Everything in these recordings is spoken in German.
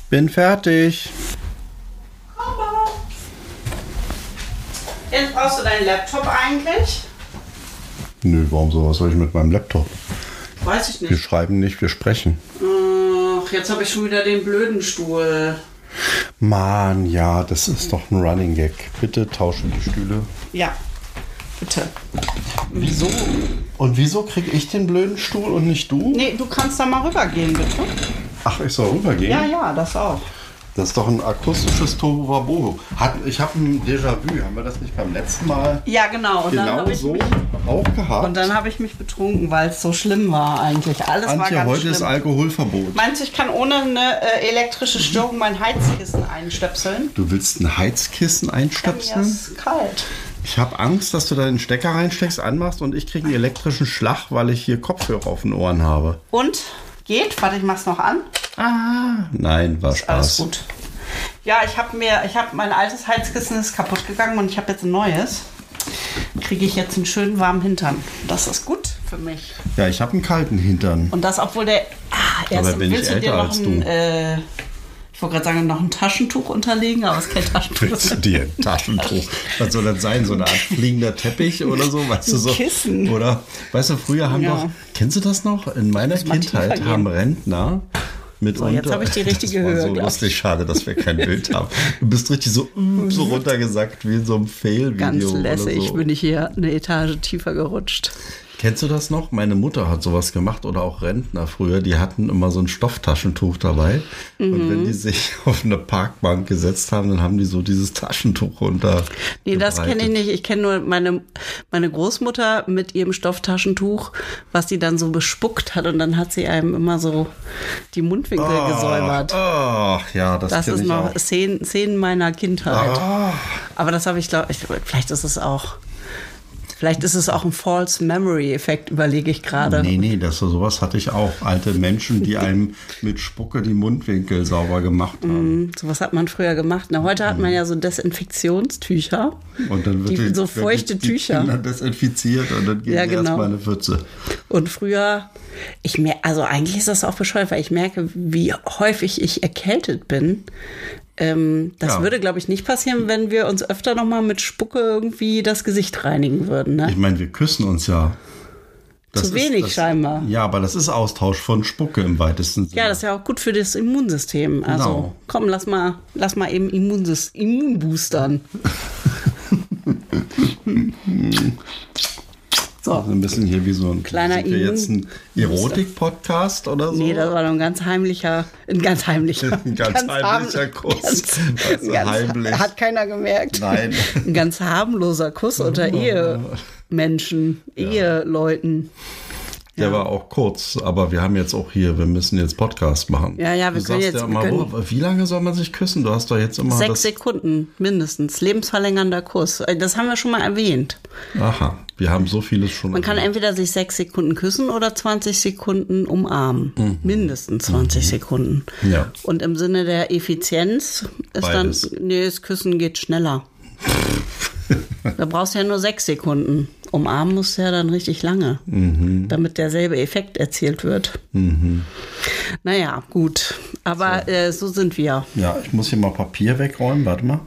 Bin fertig. Jetzt brauchst du deinen Laptop eigentlich? Nö, warum sowas soll ich mit meinem Laptop? Weiß ich nicht. Wir schreiben nicht, wir sprechen. Ach, jetzt habe ich schon wieder den blöden Stuhl. Mann, ja, das ist doch ein Running Gag. Bitte tauschen die Stühle. Ja, bitte. Wieso? Und wieso krieg ich den blöden Stuhl und nicht du? Nee, du kannst da mal rübergehen, bitte. Ach, ich soll rübergehen? Ja, das auch. Das ist doch ein akustisches Tohuwabohu. Ich habe ein Déjà-vu. Haben wir das nicht beim letzten Mal Ja, genau. Und dann genau habe ich so mich, auch gehabt? und dann habe ich mich betrunken, weil es so schlimm war eigentlich. Alles war Antje, ganz heute schlimm. ist Alkoholverbot. Meinst du, ich kann ohne eine elektrische Störung mein Heizkissen einstöpseln? Du willst ein Heizkissen Mir einstöpseln? ist kalt. Ich habe Angst, dass du da den Stecker reinsteckst, anmachst und ich kriege einen elektrischen Schlag, weil ich hier Kopfhörer auf den Ohren habe. Und? Geht? Warte, ich mach's noch an. Nein, war Spaß. Alles gut. Ja, mein altes Heizkissen ist kaputt gegangen und ich habe jetzt ein neues. Kriege ich jetzt einen schönen warmen Hintern. Das ist gut für mich. Ja, ich habe einen kalten Hintern. Und das, obwohl der... Aber bin ich willst du dir älter noch als ich wollte gerade sagen, noch ein Taschentuch unterlegen, aber es ist kein Taschentuch. Willst du dir ein Taschentuch? Was soll das sein? So eine Art fliegender Teppich oder so? Weißt du so? Kissen. Oder, weißt du, früher haben Ja. doch, kennst du das noch? In meiner mal Kindheit tiefer haben gehen. Rentner mitunter. jetzt habe ich die richtige das war Höhe, so glaub lustig, schade, dass wir kein Bild haben. Du bist richtig so runtergesackt wie in so einem Fail-Video. Ganz oder lässig so. bin ich hier eine Etage tiefer gerutscht. Kennst du das noch? Meine Mutter hat sowas gemacht oder auch Rentner früher. Die hatten immer so ein Stofftaschentuch dabei. Und wenn die sich auf eine Parkbank gesetzt haben, dann haben die so dieses Taschentuch runter. Nee, das kenne ich nicht. Ich kenne nur meine Großmutter mit ihrem Stofftaschentuch, was sie dann so bespuckt hat. Und dann hat sie einem immer so die Mundwinkel gesäubert. Ach, ja, das Das kenn ist ich noch auch. Szenen meiner Kindheit. Ah. Aber das habe ich, glaube ich, vielleicht ist es auch ein False Memory Effekt, überlege ich gerade. Nee, sowas hatte ich auch. Alte Menschen, die einem mit Spucke die Mundwinkel sauber gemacht haben. Sowas hat man früher gemacht. Na, heute hat man ja so Desinfektionstücher. Und dann wird So feuchte die Tücher. Kinder desinfiziert und dann geht Ja, erstmal genau. eine Pfütze. Und früher, also eigentlich ist das auch bescheuert, weil ich merke, wie häufig ich erkältet bin. Das würde, glaube ich, nicht passieren, wenn wir uns öfter nochmal mit Spucke irgendwie das Gesicht reinigen würden. Ne? Ich meine, wir küssen uns ja. Zu wenig scheinbar. Ja, aber das ist Austausch von Spucke im weitesten Sinne. Ja, das ist ja auch gut für das Immunsystem. Also Genau. komm, lass mal eben Immunboostern. So. Also ein bisschen hier wie so ein Kleiner sind wir jetzt ein Erotik-Podcast oder so? Nee, das war doch ein ganz heimlicher Ein ganz heimlicher Kuss. Also heimlich. Hat keiner gemerkt. Nein. Ein ganz harmloser Kuss unter Ehemenschen, Eheleuten. Der war auch kurz, aber wir müssen jetzt Podcast machen. Ja, wir du können sagst jetzt. ja immer, wie lange soll man sich küssen? Du hast doch jetzt immer 6 Sekunden mindestens. Lebensverlängernder Kuss. Das haben wir schon mal erwähnt. Aha, wir haben so vieles schon. Man kann entweder sich 6 Sekunden küssen oder 20 Sekunden umarmen. Mindestens 20 Sekunden. Ja. Und im Sinne der Effizienz ist Beides. das Küssen geht schneller. Da brauchst du ja nur 6 Sekunden. Umarmen musst du ja dann richtig lange, damit derselbe Effekt erzielt wird. Naja, gut. Aber so sind wir. Ja, ich muss hier mal Papier wegräumen. Warte mal.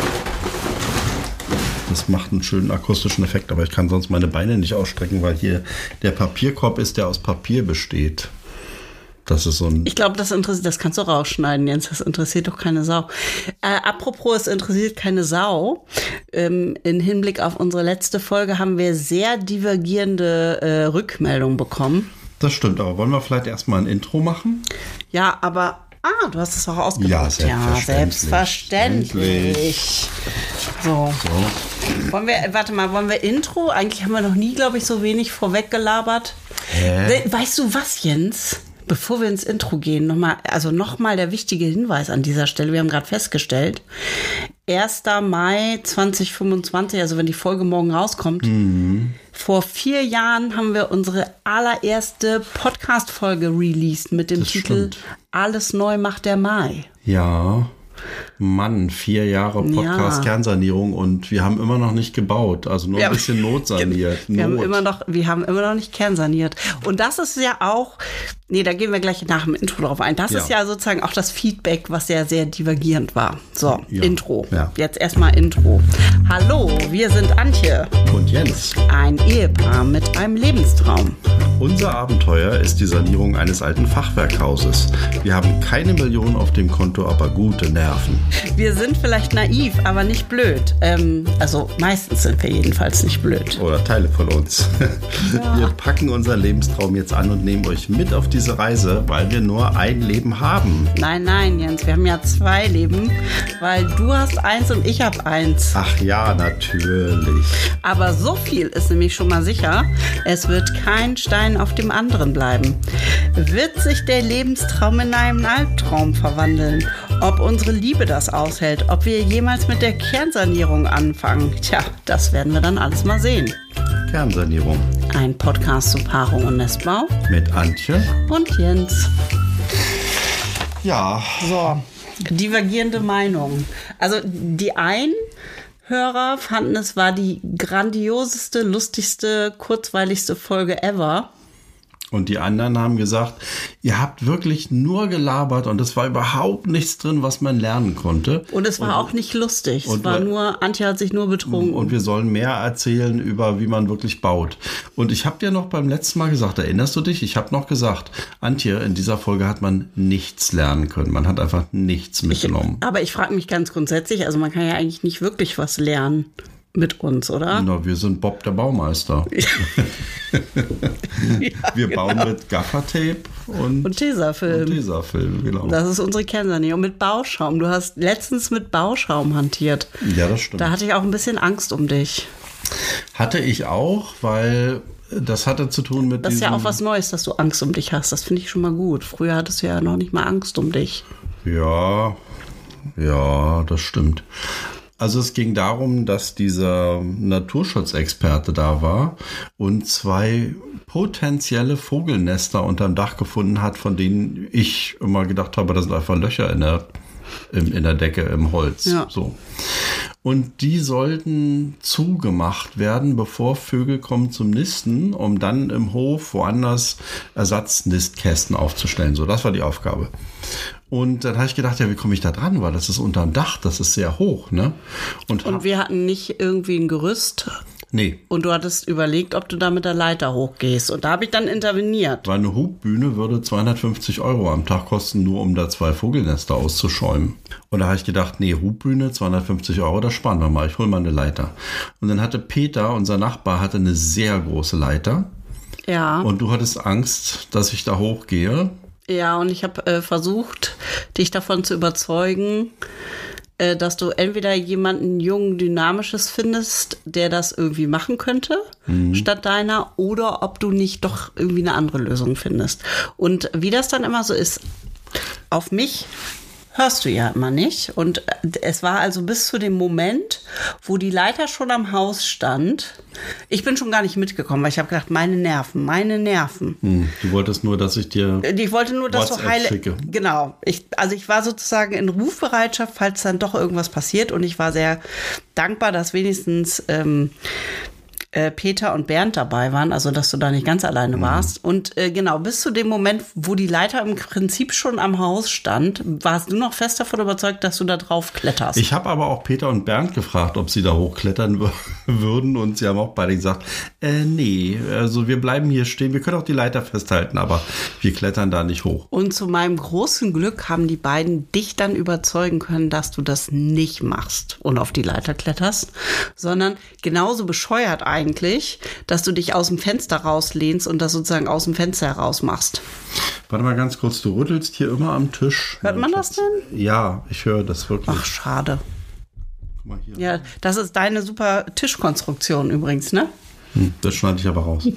Das macht einen schönen akustischen Effekt, aber ich kann sonst meine Beine nicht ausstrecken, weil hier der Papierkorb ist, der aus Papier besteht. Das ist so ein. Ich glaube, das kannst du rausschneiden, Jens. Das interessiert doch keine Sau. Apropos, es interessiert keine Sau. In Hinblick auf unsere letzte Folge haben wir sehr divergierende Rückmeldungen bekommen. Das stimmt, aber wollen wir vielleicht erstmal ein Intro machen? Ja, aber. Du hast es auch ausgedrückt. Ja, selbstverständlich. So. Wollen wir Intro? Eigentlich haben wir noch nie, glaube ich, so wenig vorweg gelabert. Weißt du was, Jens? Bevor wir ins Intro gehen, nochmal der wichtige Hinweis an dieser Stelle. Wir haben gerade festgestellt, 1. Mai 2025, also wenn die Folge morgen rauskommt, vor 4 Jahren haben wir unsere allererste Podcast-Folge released mit dem Titel Stimmt. Alles neu macht der Mai. Ja. Mann, 4 Jahre Podcast Kernsanierung und wir haben immer noch nicht gebaut. Also nur ein bisschen notsaniert. Wir haben immer noch nicht kernsaniert. Und das ist ja auch, da gehen wir gleich nach dem Intro drauf ein. Das ist ja sozusagen auch das Feedback, was ja sehr divergierend war. So, Intro. Ja. Jetzt erstmal Intro. Hallo, wir sind Antje. Und Jens. Ein Ehepaar mit einem Lebenstraum. Unser Abenteuer ist die Sanierung eines alten Fachwerkhauses. Wir haben keine Millionen auf dem Konto, aber gute Nerven. Wir sind vielleicht naiv, aber nicht blöd. Also meistens sind wir jedenfalls nicht blöd. Oder Teile von uns. Ja. Wir packen unseren Lebenstraum jetzt an und nehmen euch mit auf diese Reise, weil wir nur ein Leben haben. Nein, Jens, wir haben ja 2 Leben, weil du hast 1 und ich habe 1. Ach ja, natürlich. Aber so viel ist nämlich schon mal sicher, es wird kein Stein auf dem anderen bleiben. Wird sich der Lebenstraum in einen Albtraum verwandeln? Ob unsere Liebe das aushält, ob wir jemals mit der Kernsanierung anfangen, das werden wir dann alles mal sehen. Kernsanierung. Ein Podcast zu Paarung und Nestbau. Mit Antje. Und Jens. Ja. So, divergierende Meinungen. Also die einen Hörer fanden, es war die grandioseste, lustigste, kurzweiligste Folge ever. Und die anderen haben gesagt, ihr habt wirklich nur gelabert und es war überhaupt nichts drin, was man lernen konnte. Und es war auch nicht lustig. Es war nur, Antje hat sich nur betrunken. Und wir sollen mehr erzählen über, wie man wirklich baut. Und ich habe dir noch beim letzten Mal gesagt, erinnerst du dich? Ich habe noch gesagt, Antje, in dieser Folge hat man nichts lernen können. Man hat einfach nichts mitgenommen. Aber ich frage mich ganz grundsätzlich, also man kann ja eigentlich nicht wirklich was lernen. Mit uns, oder? Na, wir sind Bob der Baumeister. Wir bauen mit Gaffertape und Tesafilm. Tesafilm, genau. Das ist unsere Kernsanierung. Und mit Bauschaum. Du hast letztens mit Bauschaum hantiert. Ja, das stimmt. Da hatte ich auch ein bisschen Angst um dich. Hatte ich auch, weil das hatte zu tun mit Das ist ja auch was Neues, dass du Angst um dich hast. Das finde ich schon mal gut. Früher hattest du ja noch nicht mal Angst um dich. Ja, das stimmt. Also es ging darum, dass dieser Naturschutzexperte da war und 2 potenzielle Vogelnester unterm Dach gefunden hat, von denen ich immer gedacht habe, das sind einfach Löcher in der Decke im Holz. Ja. So. Und die sollten zugemacht werden, bevor Vögel kommen zum Nisten, um dann im Hof woanders Ersatznistkästen aufzustellen. So, das war die Aufgabe. Und dann habe ich gedacht, wie komme ich da dran? Weil das ist unterm Dach, das ist sehr hoch, ne? Und wir hatten nicht irgendwie ein Gerüst. Nee. Und du hattest überlegt, ob du da mit der Leiter hochgehst. Und da habe ich dann interveniert. Weil eine Hubbühne würde 250 € am Tag kosten, nur um da 2 Vogelnester auszuschäumen. Und da habe ich gedacht, Hubbühne, 250 €, das sparen wir mal. Ich hole mal eine Leiter. Und dann hatte Peter, unser Nachbar, hatte eine sehr große Leiter. Ja. Und du hattest Angst, dass ich da hochgehe. Ja, und ich habe versucht, dich davon zu überzeugen, dass du entweder jemanden jungen, dynamisches findest, der das irgendwie machen könnte, statt deiner, oder ob du nicht doch irgendwie eine andere Lösung findest. Und wie das dann immer so ist, auf mich hörst du ja immer nicht. Und es war also bis zu dem Moment, wo die Leiter schon am Haus stand. Ich bin schon gar nicht mitgekommen, weil ich habe gedacht, meine Nerven. Du wolltest nur, dass ich dir ich wollte nur, dass WhatsApp du heile schicke. Genau. Ich war sozusagen in Rufbereitschaft, falls dann doch irgendwas passiert. Und ich war sehr dankbar, dass wenigstens Peter und Bernd dabei waren, also dass du da nicht ganz alleine warst. Und genau, bis zu dem Moment, wo die Leiter im Prinzip schon am Haus stand, warst du noch fest davon überzeugt, dass du da drauf kletterst. Ich habe aber auch Peter und Bernd gefragt, ob sie da hochklettern würden, und sie haben auch beide gesagt, nee, also wir bleiben hier stehen, wir können auch die Leiter festhalten, aber wir klettern da nicht hoch. Und zu meinem großen Glück haben die beiden dich dann überzeugen können, dass du das nicht machst und auf die Leiter kletterst, sondern genauso bescheuert eigentlich, dass du dich aus dem Fenster rauslehnst und das sozusagen aus dem Fenster heraus machst. Warte mal ganz kurz, du rüttelst hier immer am Tisch. Hört man das denn? Ja, ich höre das wirklich. Ach, schade. Guck mal hier. Ja, das ist deine super Tischkonstruktion übrigens, ne? Das schneide ich aber raus.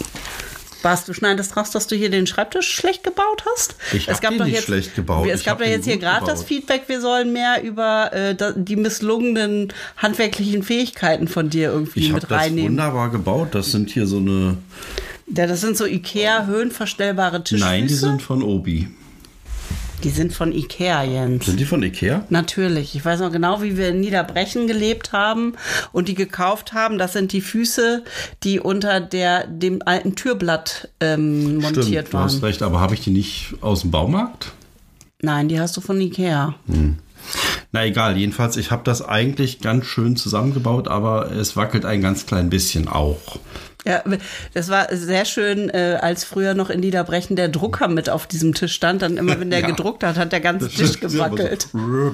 Du schneidest raus, dass du hier den Schreibtisch schlecht gebaut hast? Ich habe den nicht schlecht gebaut. Es gab doch jetzt hier gerade das Feedback, wir sollen mehr über die misslungenen handwerklichen Fähigkeiten von dir irgendwie mit reinnehmen. Ich habe das wunderbar gebaut. Das sind hier so eine... Ja, das sind so Ikea höhenverstellbare Tischfüße. Nein, die sind von Obi. Die sind von Ikea, Jens. Sind die von Ikea? Natürlich. Ich weiß noch genau, wie wir in Niederbrechen gelebt haben und die gekauft haben. Das sind die Füße, die unter dem alten Türblatt montiert Stimmt, waren. du hast recht, aber habe ich die nicht aus dem Baumarkt? Nein, die hast du von Ikea. Na egal, jedenfalls, ich habe das eigentlich ganz schön zusammengebaut, aber es wackelt ein ganz klein bisschen auch. Ja, das war sehr schön, als früher noch in Niederbrechen der Drucker mit auf diesem Tisch stand. Dann immer, wenn der gedruckt hat, hat der ganze Tisch gewackelt.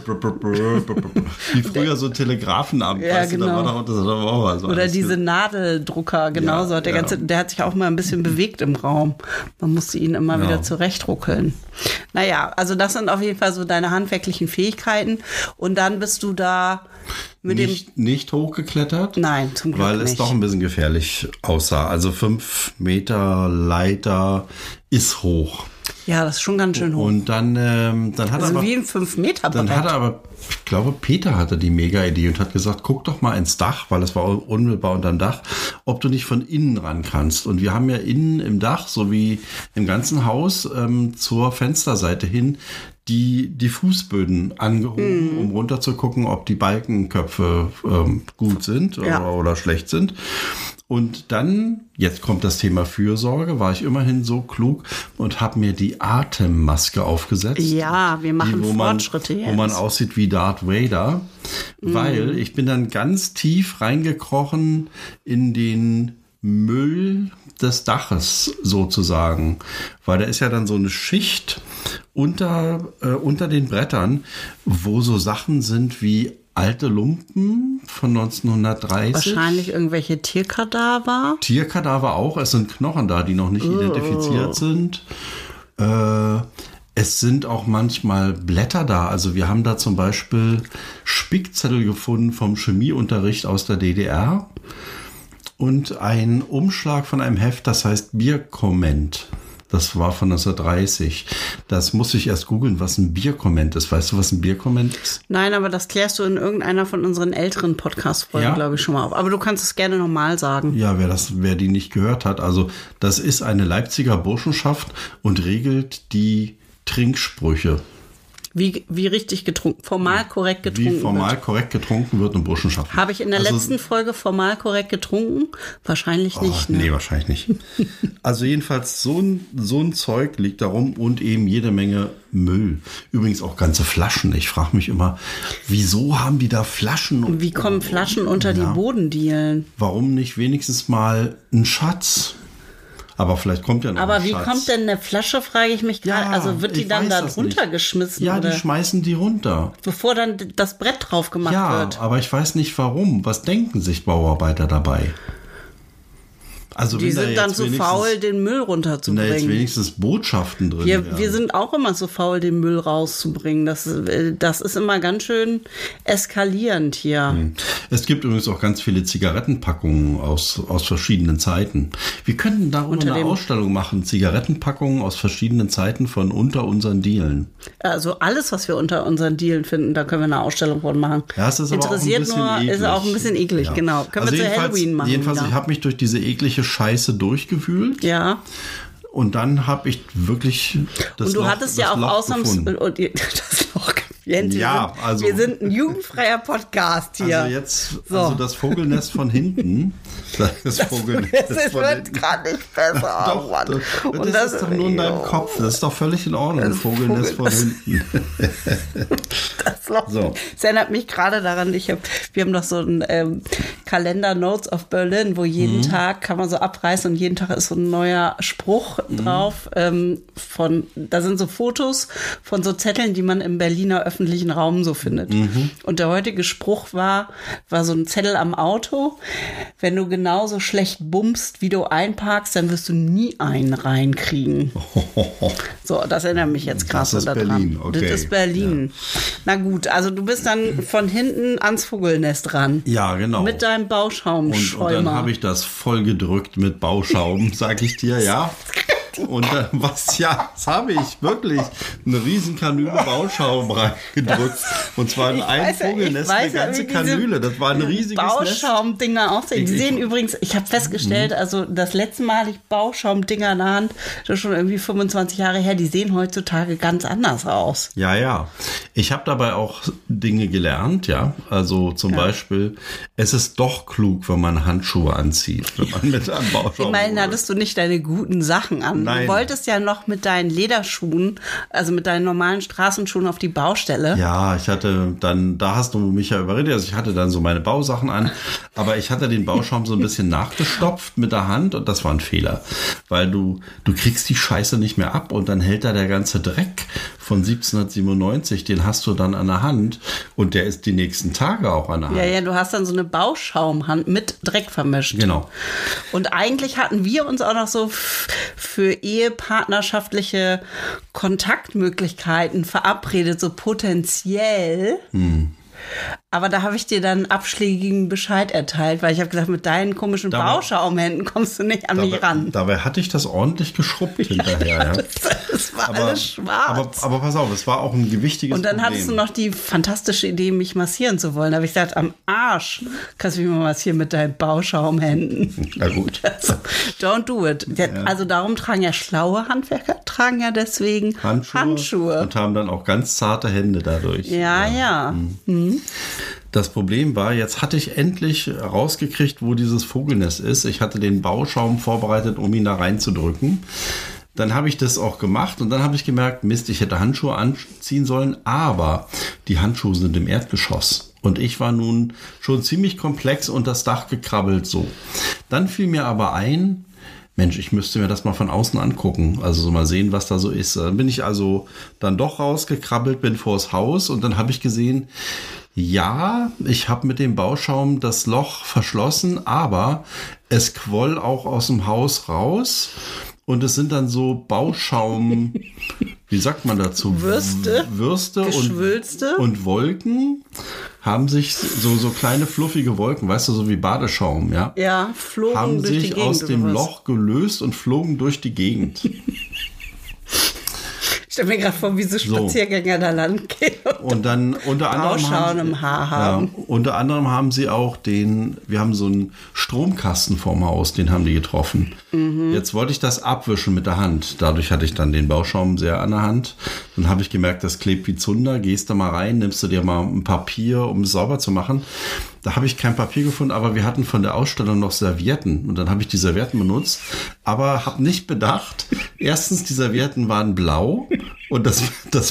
Wie früher so Telegrafenamt. Ja, genau. Das war auch so. Oder diese Nadeldrucker, genauso. Ja, der hat sich auch mal ein bisschen bewegt im Raum. Man musste ihn immer wieder zurechtruckeln. Naja, also das sind auf jeden Fall so deine handwerklichen Fähigkeiten. Und dann bist du da mit nicht hochgeklettert? Nein, zum Glück nicht. Weil es doch ein bisschen gefährlich aussah. Also 5 Meter Leiter ist hoch. Ja, das ist schon ganz schön hoch. Und dann hat also aber... wie ein 5-Meter-Brett. Dann hat er aber, ich glaube, Peter hatte die Mega-Idee und hat gesagt, guck doch mal ins Dach, weil es war unmittelbar unterm Dach, ob du nicht von innen ran kannst. Und wir haben ja innen im Dach, sowie im ganzen Haus, zur Fensterseite hin, die Fußböden angehoben, um runter zu gucken, ob die Balkenköpfe gut sind oder schlecht sind. Und dann, jetzt kommt das Thema Fürsorge, war ich immerhin so klug und habe mir die Atemmaske aufgesetzt. Ja, wir machen Fortschritte jetzt. Wo man aussieht wie Darth Vader, weil ich bin dann ganz tief reingekrochen in den Müll des Daches sozusagen, weil da ist ja dann so eine Schicht unter den Brettern, wo so Sachen sind wie alte Lumpen von 1930. Wahrscheinlich irgendwelche Tierkadaver. Tierkadaver auch. Es sind Knochen da, die noch nicht identifiziert sind. Es sind auch manchmal Blätter da. Also wir haben da zum Beispiel Spickzettel gefunden vom Chemieunterricht aus der DDR und ein Umschlag von einem Heft, das heißt Bierkomment. Das war von 1930. Das musste ich erst googeln, was ein Bierkomment ist. Weißt du, was ein Bierkomment ist? Nein, aber das klärst du in irgendeiner von unseren älteren Podcast-Folgen, glaube ich, schon mal auf. Aber du kannst es gerne nochmal sagen. Ja, wer die nicht gehört hat. Also das ist eine Leipziger Burschenschaft und regelt die Trinksprüche. Wie richtig getrunken, formal korrekt getrunken wird. Wie formal korrekt getrunken wird in Burschenschaften. Habe ich in der letzten Folge formal korrekt getrunken? Wahrscheinlich nicht. Ne? Nee, wahrscheinlich nicht. Also jedenfalls so ein Zeug liegt da rum und eben jede Menge Müll. Übrigens auch ganze Flaschen. Ich frage mich immer, wieso haben die da Flaschen? Und wie kommen Flaschen unter die Bodendielen? Warum nicht wenigstens mal ein Schatz? Aber vielleicht kommt ja noch Aber ein wie Schatz. Kommt denn eine Flasche, frage ich mich gerade. Ja, also wird die dann da drunter geschmissen? Ja, oder? Die schmeißen die runter. Bevor dann das Brett drauf gemacht wird. Ja, aber ich weiß nicht warum. Was denken sich Bauarbeiter dabei? Also die sind dann so faul, den Müll runterzubringen. Wenn da jetzt wenigstens Botschaften drin wären. Wir sind auch immer so faul, den Müll rauszubringen. Das ist immer ganz schön eskalierend hier. Es gibt übrigens auch ganz viele Zigarettenpackungen aus verschiedenen Zeiten. Wir könnten darüber eine Ausstellung machen. Zigarettenpackungen aus verschiedenen Zeiten von unter unseren Dielen. Also alles, was wir unter unseren Dielen finden, da können wir eine Ausstellung von machen. Ja, es ist interessiert aber auch ein bisschen eklig. Ist auch ein bisschen eklig, ja. Genau. Können wir zu Halloween machen. Jedenfalls, ich habe mich durch diese eklige Scheiße durchgewühlt. Ja. Und dann habe ich wirklich das Loch. Und du hattest ja auch ausnahmsweise das Loch. Jens, ja, wir sind ein jugendfreier Podcast hier. Also jetzt, also das Vogelnest von hinten. Das Vogelnest es wird gerade nicht besser. Doch, Mann. Das ist doch nur in deinem Kopf. Das ist doch völlig in Ordnung. Das Vogelnest von hinten. Das Loch. So. Das erinnert mich gerade daran, wir haben doch so einen Kalender Notes of Berlin, wo jeden Tag kann man so abreißen und jeden Tag ist so ein neuer Spruch drauf. Da sind so Fotos von so Zetteln, die man im Berliner öffentlichen Raum so findet. Und der heutige Spruch war so ein Zettel am Auto. Wenn du genauso schlecht bummst, wie du einparkst, dann wirst du nie einen reinkriegen. So, das erinnert mich jetzt krass daran. Berlin. Okay. Das ist Berlin. Ja. Na gut, also du bist dann von hinten ans Vogelnest ran. Ja, genau. Mit deinem Bauschaumschäumer. Und dann habe ich das voll gedrückt mit Bauschaum, sag ich dir, ja. Und das habe ich wirklich eine riesen Kanüle Bauschaum reingedrückt. Und zwar in ein Vogelnest eine ganze Kanüle. Das war ein riesiges Bauschaumdinger aussehen. Die sehen übrigens, ich habe festgestellt, also das letzte Mal hatte ich Bauschaumdinger in der Hand, das ist schon irgendwie 25 Jahre her, die sehen heutzutage ganz anders aus. Ja. Ich habe dabei auch Dinge gelernt, ja. Also zum Beispiel, es ist doch klug, wenn man Handschuhe anzieht, wenn man mit einem Bauschaum. Immerhin hattest du nicht deine guten Sachen an. Nein. Du wolltest ja noch mit deinen Lederschuhen, also mit deinen normalen Straßenschuhen auf die Baustelle. Ja, ich hatte dann, da hast du mich ja überredet, also ich hatte dann so meine Bausachen an, aber ich hatte den Bauschaum so ein bisschen nachgestopft mit der Hand und das war ein Fehler, weil du kriegst die Scheiße nicht mehr ab und dann hält da der ganze Dreck von 1797, den hast du dann an der Hand und der ist die nächsten Tage auch an der Hand. Ja, du hast dann so eine Bauschaumhand mit Dreck vermischt. Genau. Und eigentlich hatten wir uns auch noch so für ehepartnerschaftliche Kontaktmöglichkeiten verabredet, so potenziell. Aber da habe ich dir dann abschlägigen Bescheid erteilt, weil ich habe gesagt, mit deinen komischen Bauschaumhänden kommst du nicht an mich ran. Dabei hatte ich das ordentlich geschrubbt hinterher. Ja. Das war alles schwarz. Aber pass auf, es war auch ein gewichtiges Und dann Problem. hattest du noch die fantastische Idee, mich massieren zu wollen. Da habe ich gesagt, am Arsch kannst du mich mal massieren mit deinen Bauschaumhänden. Na gut. Also, don't do it. Also darum tragen ja schlaue Handwerker, tragen ja deswegen Handschuhe. Und haben dann auch ganz zarte Hände dadurch. Ja. Das Problem war, jetzt hatte ich endlich rausgekriegt, wo dieses Vogelnest ist. Ich hatte den Bauschaum vorbereitet, um ihn da reinzudrücken. Dann habe ich das auch gemacht und dann habe ich gemerkt, Mist, ich hätte Handschuhe anziehen sollen, aber die Handschuhe sind im Erdgeschoss. Und ich war nun schon ziemlich komplex unter das Dach gekrabbelt so. Dann fiel mir aber ein, Mensch, ich müsste mir das mal von außen angucken, also so mal sehen, was da so ist. Dann bin ich also dann doch rausgekrabbelt, bin vors Haus und dann habe ich gesehen, ja, ich habe mit dem Bauschaum das Loch verschlossen, aber es quoll auch aus dem Haus raus und es sind dann so Bauschaum, wie sagt man dazu? Würste und Wolken haben sich so kleine fluffige Wolken, weißt du, so wie Badeschaum, ja? Ja, flogen haben durch die sich Gegend aus dem Loch gelöst und flogen durch die Gegend. Ich stelle mir gerade vor, wie so Spaziergänger da lang gehen und dann unter anderem im Haar haben. Ja, unter anderem haben sie auch wir haben so einen Stromkasten vorm Haus, den haben die getroffen. Jetzt wollte ich das abwischen mit der Hand. Dadurch hatte ich dann den Bauschaum sehr an der Hand. Dann habe ich gemerkt, das klebt wie Zunder. Gehst da mal rein, nimmst du dir mal ein Papier, um es sauber zu machen. Da habe ich kein Papier gefunden, aber wir hatten von der Ausstellung noch Servietten. Und dann habe ich die Servietten benutzt, aber habe nicht bedacht, erstens, die Servietten waren blau und das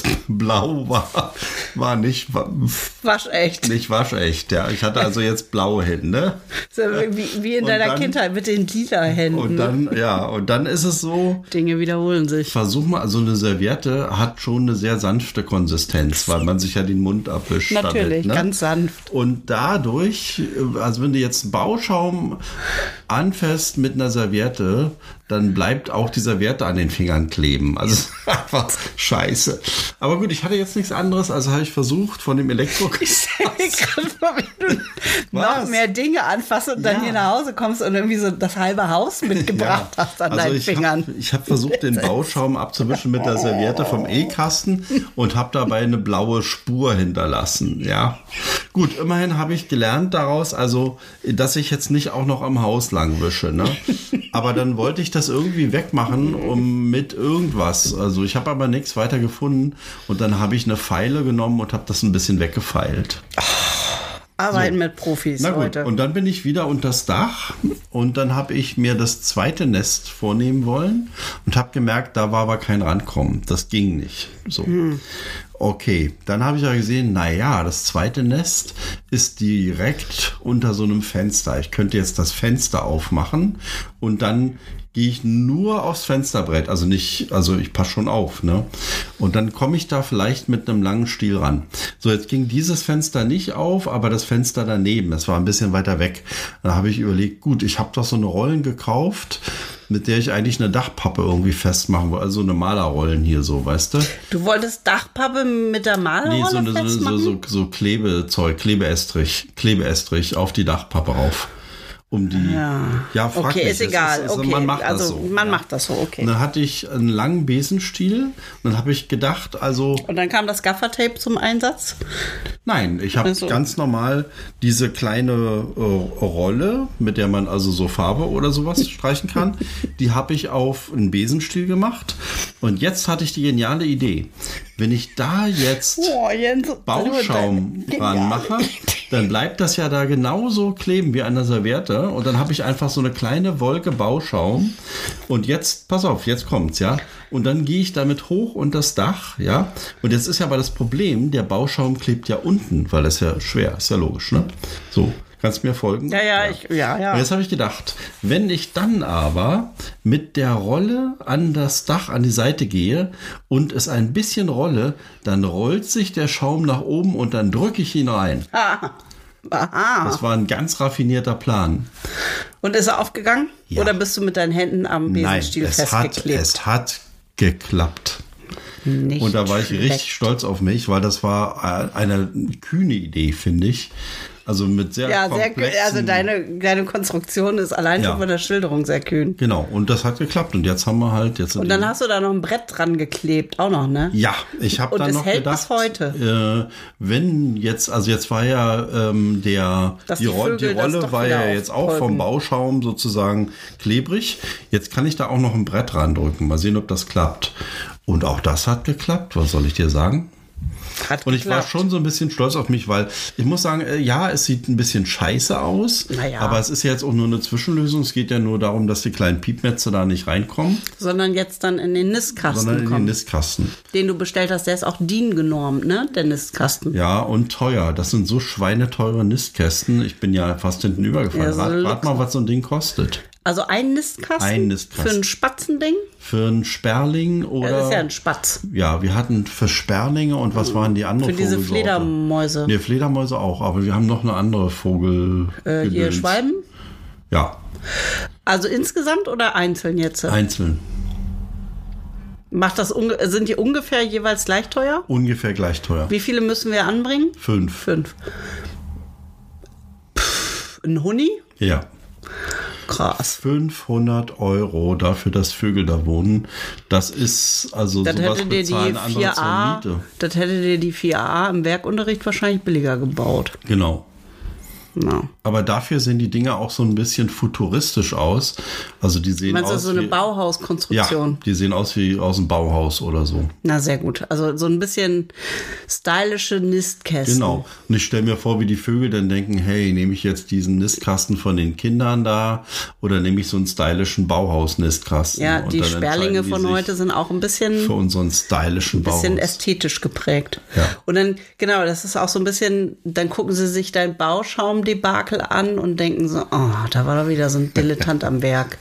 Blau war nicht waschecht. Nicht waschecht, ja. Ich hatte also jetzt blaue Hände. So wie in deiner Kindheit mit den lila Händen. Und dann ist es so. Dinge wiederholen sich. Versuch mal, also eine Serviette hat schon eine sehr sanfte Konsistenz, weil man sich ja den Mund abwischt. Natürlich, damit, ne? ganz sanft. Und dadurch, also wenn du jetzt Bauschaum anfasst mit einer Serviette, dann bleibt auch die Serviette an den Fingern kleben. Also einfach scheiße. Aber gut, ich hatte jetzt nichts anderes, also habe ich versucht von dem Ich stelle mir gerade vor, wenn du noch mehr Dinge anfasst und dann hier nach Hause kommst und irgendwie so das halbe Haus mitgebracht hast an deinen Fingern. Ich habe versucht, den Bauschaum abzuwischen mit der Serviette vom E-Kasten und habe dabei eine blaue Spur hinterlassen. Ja, gut, immerhin habe ich gelernt daraus, also, dass ich jetzt nicht auch noch am Haus lang wische. Ne? Aber dann wollte ich das irgendwie wegmachen mit irgendwas. Also ich habe aber nichts weiter gefunden und dann habe ich eine Feile genommen und habe das ein bisschen weggefeilt. Arbeiten mit Profis. Na gut, heute. Und dann bin ich wieder unters Dach und dann habe ich mir das zweite Nest vornehmen wollen und habe gemerkt, da war aber kein Rankommen. Das ging nicht. So. Okay, dann habe ich ja gesehen, naja, das zweite Nest ist direkt unter so einem Fenster. Ich könnte jetzt das Fenster aufmachen und dann gehe ich nur aufs Fensterbrett, also ich passe schon auf, ne? Und dann komme ich da vielleicht mit einem langen Stiel ran. So, jetzt ging dieses Fenster nicht auf, aber das Fenster daneben, das war ein bisschen weiter weg. Da habe ich überlegt, gut, ich habe doch so eine Rollen gekauft, mit der ich eigentlich eine Dachpappe irgendwie festmachen wollte, also eine Malerrollen hier so, weißt du? Du wolltest Dachpappe mit der Malerrolle festmachen? So Klebezeug, Klebeestrich auf die Dachpappe rauf. um die. Ja, frag okay, mich. ist egal. Also okay, man macht also das so. man macht das so, okay. Und dann hatte ich einen langen Besenstiel und dann habe ich gedacht, also. Und dann kam das Gaffertape zum Einsatz? Nein, ich habe ganz normal diese kleine Rolle, mit der man also so Farbe oder sowas streichen kann, die habe ich auf einen Besenstiel gemacht. Und jetzt hatte ich die geniale Idee. Wenn ich da jetzt Bauschaum dran mache, dann bleibt das ja da genauso kleben wie an der Serviette. Und dann habe ich einfach so eine kleine Wolke Bauschaum. Und jetzt, pass auf, jetzt kommt's, ja. Und dann gehe ich damit hoch unter das Dach, ja. Und jetzt ist ja aber das Problem, der Bauschaum klebt ja unten, weil das ja schwer ist, ja logisch, ne? So. Kannst du mir folgen? Ja. Und jetzt habe ich gedacht, wenn ich dann aber mit der Rolle an das Dach, an die Seite gehe und es ein bisschen rolle, dann rollt sich der Schaum nach oben und dann drücke ich ihn rein. Aha. Das war ein ganz raffinierter Plan. Und ist er aufgegangen? Ja. Oder bist du mit deinen Händen am Besenstiel festgeklebt? Es hat geklappt. Nicht und da war ich schlecht. richtig stolz auf mich, weil das war eine kühne Idee, finde ich. Also mit sehr komplexen... also deine Konstruktion ist allein schon von der Schilderung sehr kühn. Genau, und das hat geklappt. Und jetzt haben wir halt... Und dann hast du da noch ein Brett dran geklebt, auch noch, ne? Ja, ich habe dann noch gedacht... Und es hält bis heute. Wenn jetzt... Also jetzt war ja die Rolle war ja jetzt auch vom Bauschaum sozusagen klebrig. Jetzt kann ich da auch noch ein Brett drücken. Mal sehen, ob das klappt. Und auch das hat geklappt. Was soll ich dir sagen? Und ich war schon so ein bisschen stolz auf mich, weil ich muss sagen, ja, es sieht ein bisschen scheiße aus, aber es ist ja jetzt auch nur eine Zwischenlösung. Es geht ja nur darum, dass die kleinen Piepnetze da nicht reinkommen. Sondern jetzt dann in den Nistkasten den Nistkasten. Den du bestellt hast, der ist auch DIN genormt, ne? Der Nistkasten. Ja, und teuer. Das sind so schweineteure Nistkästen. Ich bin ja fast hinten übergefallen. Rat mal, was so ein Ding kostet. Also ein Nistkasten? Für ein Spatzending? Für einen Sperling oder... Das ist ja ein Spatz. Ja, wir hatten für Sperlinge und was waren die anderen Vogelsorte? Für diese Fledermäuse. Nee, Fledermäuse auch, aber wir haben noch eine andere Vogel... hier Schwalben? Ja. Also insgesamt oder einzeln jetzt? Einzeln. Sind die ungefähr jeweils gleich teuer? Ungefähr gleich teuer. Wie viele müssen wir anbringen? 5. Ein Huni? Ja. Krass. 500 € dafür, dass Vögel da wohnen. Das ist also das sowas hätte dir bezahlen andere zur Miete. Das hätte dir die 4a im Werkunterricht wahrscheinlich billiger gebaut. Genau. Ja. Aber dafür sehen die Dinger auch so ein bisschen futuristisch aus. Also die sehen Meinst aus du so eine Bauhauskonstruktion? Ja, die sehen aus wie aus einem Bauhaus oder so. Na, sehr gut. Also so ein bisschen stylische Nistkästen. Genau. Und ich stelle mir vor, wie die Vögel dann denken, hey, nehme ich jetzt diesen Nistkasten von den Kindern da oder nehme ich so einen stylischen Bauhaus-Nistkasten? Ja, und die Sperlinge von heute sind auch ein bisschen... Für unseren stylischen Bauhaus. Ein bisschen ästhetisch geprägt. Ja. Und dann, genau, das ist auch so ein bisschen, dann gucken sie sich dein Bauschaumdebakel an und denken so, oh, da war doch wieder so ein Dilettant am Werk.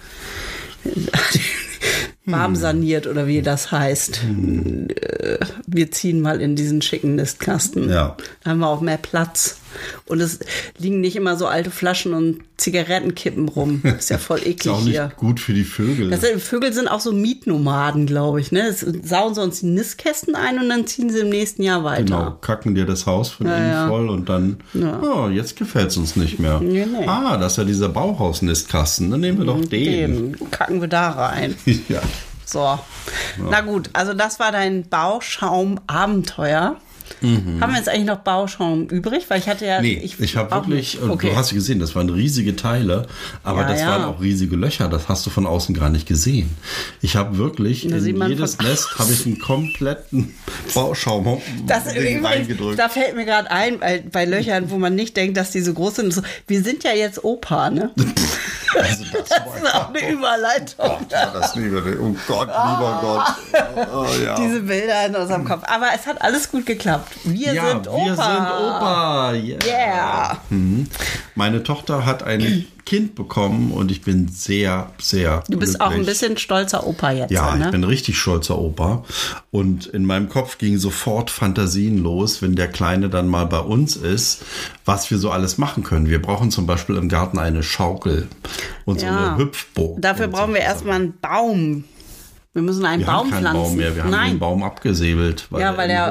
Warm saniert oder wie das heißt. Wir ziehen mal in diesen schicken Nistkasten. Ja. Da haben wir auch mehr Platz. Und es liegen nicht immer so alte Flaschen und Zigarettenkippen rum. Ist ja voll eklig ist auch nicht hier. Gut für die Vögel. Vögel sind auch so Mietnomaden, glaube ich. Ne? Sauen sie uns die Nistkästen ein und dann ziehen sie im nächsten Jahr weiter. Genau, kacken dir das Haus von innen voll und dann, jetzt gefällt es uns nicht mehr. Nee. Das ist ja dieser Bauhaus-Nistkasten. Dann nehmen wir doch den. Den kacken wir da rein. Ja. So, na gut, also das war dein Bauschaum-Abenteuer. Haben wir jetzt eigentlich noch Bauschaum übrig? Weil ich hatte ja... Nee, ich habe wirklich, okay. Du hast gesehen, das waren riesige Teile, aber das waren auch riesige Löcher, das hast du von außen gar nicht gesehen. Ich habe wirklich in jedes Nest habe ich einen kompletten Bauschaum reingedrückt. Da fällt mir gerade ein, bei Löchern, wo man nicht denkt, dass die so groß sind. So, wir sind ja jetzt Opa, ne? Also das ist auch eine Überleitung. Oh Gott, lieber Gott. Oh, ja. Diese Bilder in unserem Kopf. Aber es hat alles gut geklappt. Wir sind Opa. Yeah. Meine Tochter hat ein Kind bekommen und ich bin sehr, sehr Du bist glücklich. auch ein bisschen stolzer Opa jetzt. Ja, ne? Ich bin richtig stolzer Opa. Und in meinem Kopf gingen sofort Fantasien los, wenn der Kleine dann mal bei uns ist, was wir so alles machen können. Wir brauchen zum Beispiel im Garten eine Schaukel und so eine Hüpfburg. Dafür brauchen wir erstmal einen Baum. Wir müssen einen Baum pflanzen. Baum mehr. Wir haben den Baum abgesäbelt, weil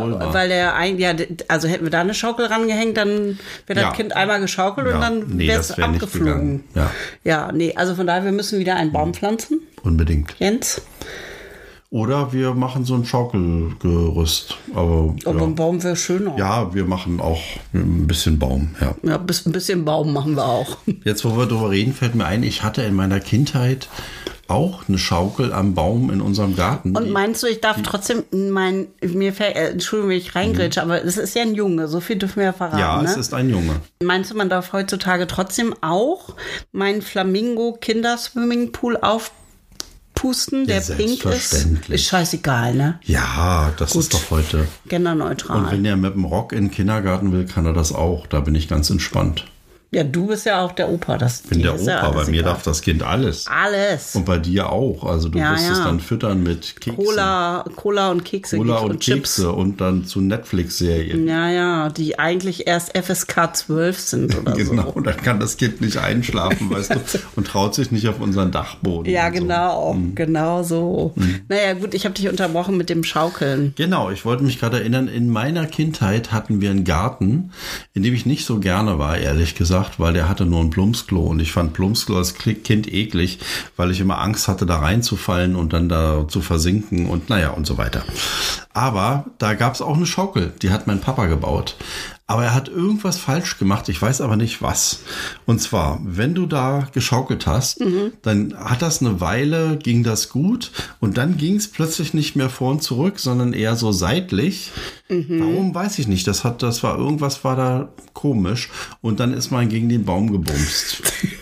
also hätten wir da eine Schaukel rangehängt, dann wäre das Kind einmal geschaukelt und dann wäre es abgeflogen. Also von daher, wir müssen wieder einen Baum pflanzen. Unbedingt. Jens? Oder wir machen so ein Schaukelgerüst. Aber ein Baum wäre schöner. Ja, wir machen auch ein bisschen Baum. Ja, ein bisschen Baum machen wir auch. Jetzt, wo wir drüber reden, fällt mir ein, ich hatte in meiner Kindheit auch eine Schaukel am Baum in unserem Garten. Und meinst du, ich darf trotzdem Entschuldigung, wenn ich reingrätsche, aber es ist ja ein Junge, so viel dürfen wir ja verraten. Ja, es ist ein Junge. Meinst du, man darf heutzutage trotzdem auch meinen Flamingo-Kinderswimmingpool aufpusten, der pink ist? Ist scheißegal, ne? Ja, das ist doch heute genderneutral. Und wenn er mit dem Rock in den Kindergarten will, kann er das auch. Da bin ich ganz entspannt. Ja, du bist ja auch der Opa. Ich bin der Opa, bei mir darf das Kind alles. Alles. Und bei dir auch. Also du wirst es dann füttern mit Keksen. Cola und Kekse. Cola und Kekse und dann zu Netflix-Serien. Ja, die eigentlich erst FSK 12 sind oder so. Genau, dann kann das Kind nicht einschlafen, weißt du, und traut sich nicht auf unseren Dachboden. Ja, genau, genau so. Naja, gut, ich habe dich unterbrochen mit dem Schaukeln. Genau, ich wollte mich gerade erinnern, in meiner Kindheit hatten wir einen Garten, in dem ich nicht so gerne war, ehrlich gesagt, weil der hatte nur ein Plumpsklo und ich fand Plumpsklo als Kind eklig, weil ich immer Angst hatte, da reinzufallen und dann da zu versinken und und so weiter. Aber da gab es auch eine Schaukel, die hat mein Papa gebaut. Aber er hat irgendwas falsch gemacht, ich weiß aber nicht was. Und zwar, wenn du da geschaukelt hast, dann hat das eine Weile, ging das gut und dann ging es plötzlich nicht mehr vor und zurück, sondern eher so seitlich. Warum, weiß ich nicht. Irgendwas war da komisch und dann ist man gegen den Baum gebumst.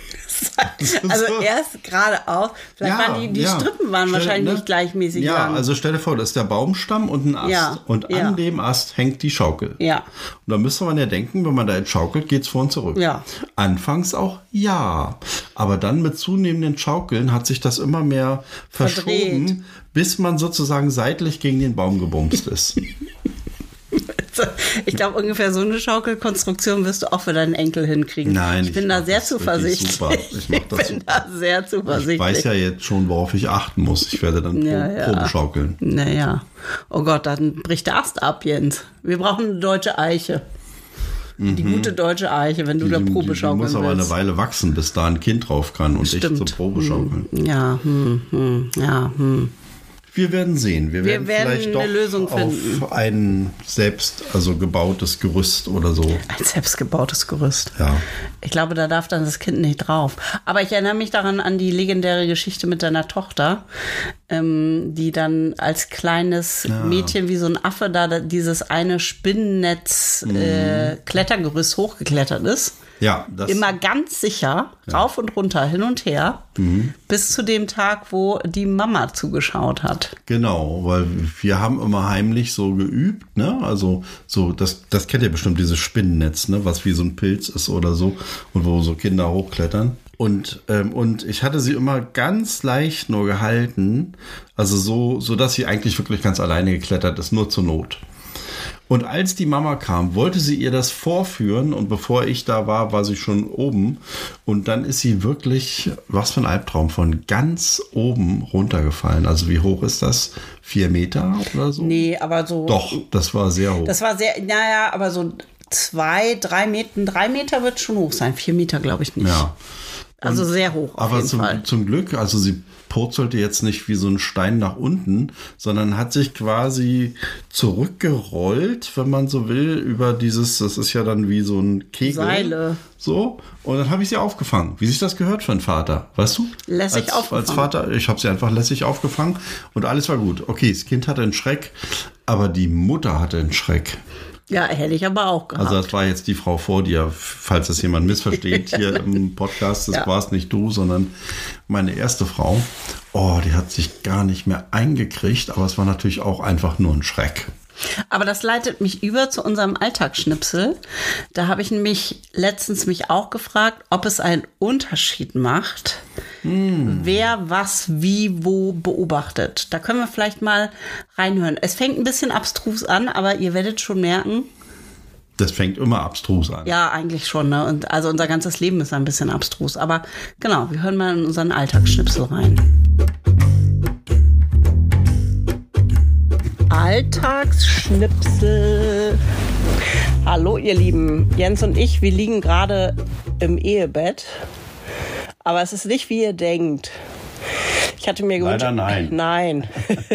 Also erst geradeaus. Vielleicht waren die Strippen wahrscheinlich nicht gleichmäßig lang. Ja, also stell dir vor, das ist der Baumstamm und ein Ast. Ja, und an dem Ast hängt die Schaukel. Ja. Und da müsste man ja denken, wenn man da jetzt schaukelt, geht's vor und zurück. Ja. Anfangs auch ja. Aber dann mit zunehmenden Schaukeln hat sich das immer mehr verschoben, bis man sozusagen seitlich gegen den Baum gebumst ist. Ich glaube, ungefähr so eine Schaukelkonstruktion wirst du auch für deinen Enkel hinkriegen. Nein, ich bin da sehr zuversichtlich. Super. Ich bin da sehr zuversichtlich. Ich weiß ja jetzt schon, worauf ich achten muss. Ich werde dann Probe schaukeln. Naja. Oh Gott, dann bricht der Ast ab, Jens. Wir brauchen eine deutsche Eiche. Die gute deutsche Eiche, wenn du da Probe schaukeln willst. Die muss aber eine Weile wachsen, bis da ein Kind drauf kann und ich zur Probe schaukeln. Ja, Wir werden sehen. Wir werden vielleicht eine doch Lösung finden. Auf ein selbst gebautes Gerüst oder so. Ein selbstgebautes Gerüst. Ja. Ich glaube, da darf dann das Kind nicht drauf. Aber ich erinnere mich daran an die legendäre Geschichte mit deiner Tochter, die dann als kleines Mädchen wie so ein Affe da dieses eine Spinnennetz-Klettergerüst hochgeklettert ist. Ja, immer ganz sicher, rauf und runter, hin und her, bis zu dem Tag, wo die Mama zugeschaut hat. Genau, weil wir haben immer heimlich so geübt, ne? Also so, das kennt ihr bestimmt, dieses Spinnennetz, ne? Was wie so ein Pilz ist oder so und wo so Kinder hochklettern. Und ich hatte sie immer ganz leicht nur gehalten, also so, dass sie eigentlich wirklich ganz alleine geklettert ist, nur zur Not. Und als die Mama kam, wollte sie ihr das vorführen und bevor ich da war, war sie schon oben und dann ist sie wirklich, was für ein Albtraum, von ganz oben runtergefallen. Also wie hoch ist das? 4 Meter oder so? Nee, aber so... Doch, das war sehr hoch. Das war sehr, aber so 3 Meter wird schon hoch sein. 4 Meter glaube ich nicht. Ja. Also sehr hoch auf jeden Fall. Aber zum Glück, also sie purzelte jetzt nicht wie so ein Stein nach unten, sondern hat sich quasi zurückgerollt, wenn man so will, über dieses, das ist ja dann wie so ein Kegel. Seile. So, und dann habe ich sie aufgefangen. Wie sich das gehört für einen Vater, weißt du? Lässig aufgefangen. Als Vater, ich habe sie einfach lässig aufgefangen und alles war gut. Okay, das Kind hatte einen Schreck, aber die Mutter hatte einen Schreck. Ja, hätte ich aber auch gehabt. Also das war jetzt die Frau vor dir, falls das jemand missversteht hier im Podcast. Das war es nicht du, sondern meine erste Frau. Oh, die hat sich gar nicht mehr eingekriegt, aber es war natürlich auch einfach nur ein Schreck. Aber das leitet mich über zu unserem Alltagsschnipsel. Da habe ich nämlich letztens mich auch gefragt, ob es einen Unterschied macht, wer was wie wo beobachtet. Da können wir vielleicht mal reinhören. Es fängt ein bisschen abstrus an, aber ihr werdet schon merken. Das fängt immer abstrus an. Ja, eigentlich schon. Ne? Und also unser ganzes Leben ist ein bisschen abstrus. Aber genau, wir hören mal in unseren Alltagsschnipsel rein. Alltagsschnipsel. Hallo ihr Lieben, Jens und ich, wir liegen gerade im Ehebett. Aber es ist nicht, wie ihr denkt. Ich hatte mir gewünscht... Leider nein. Nein.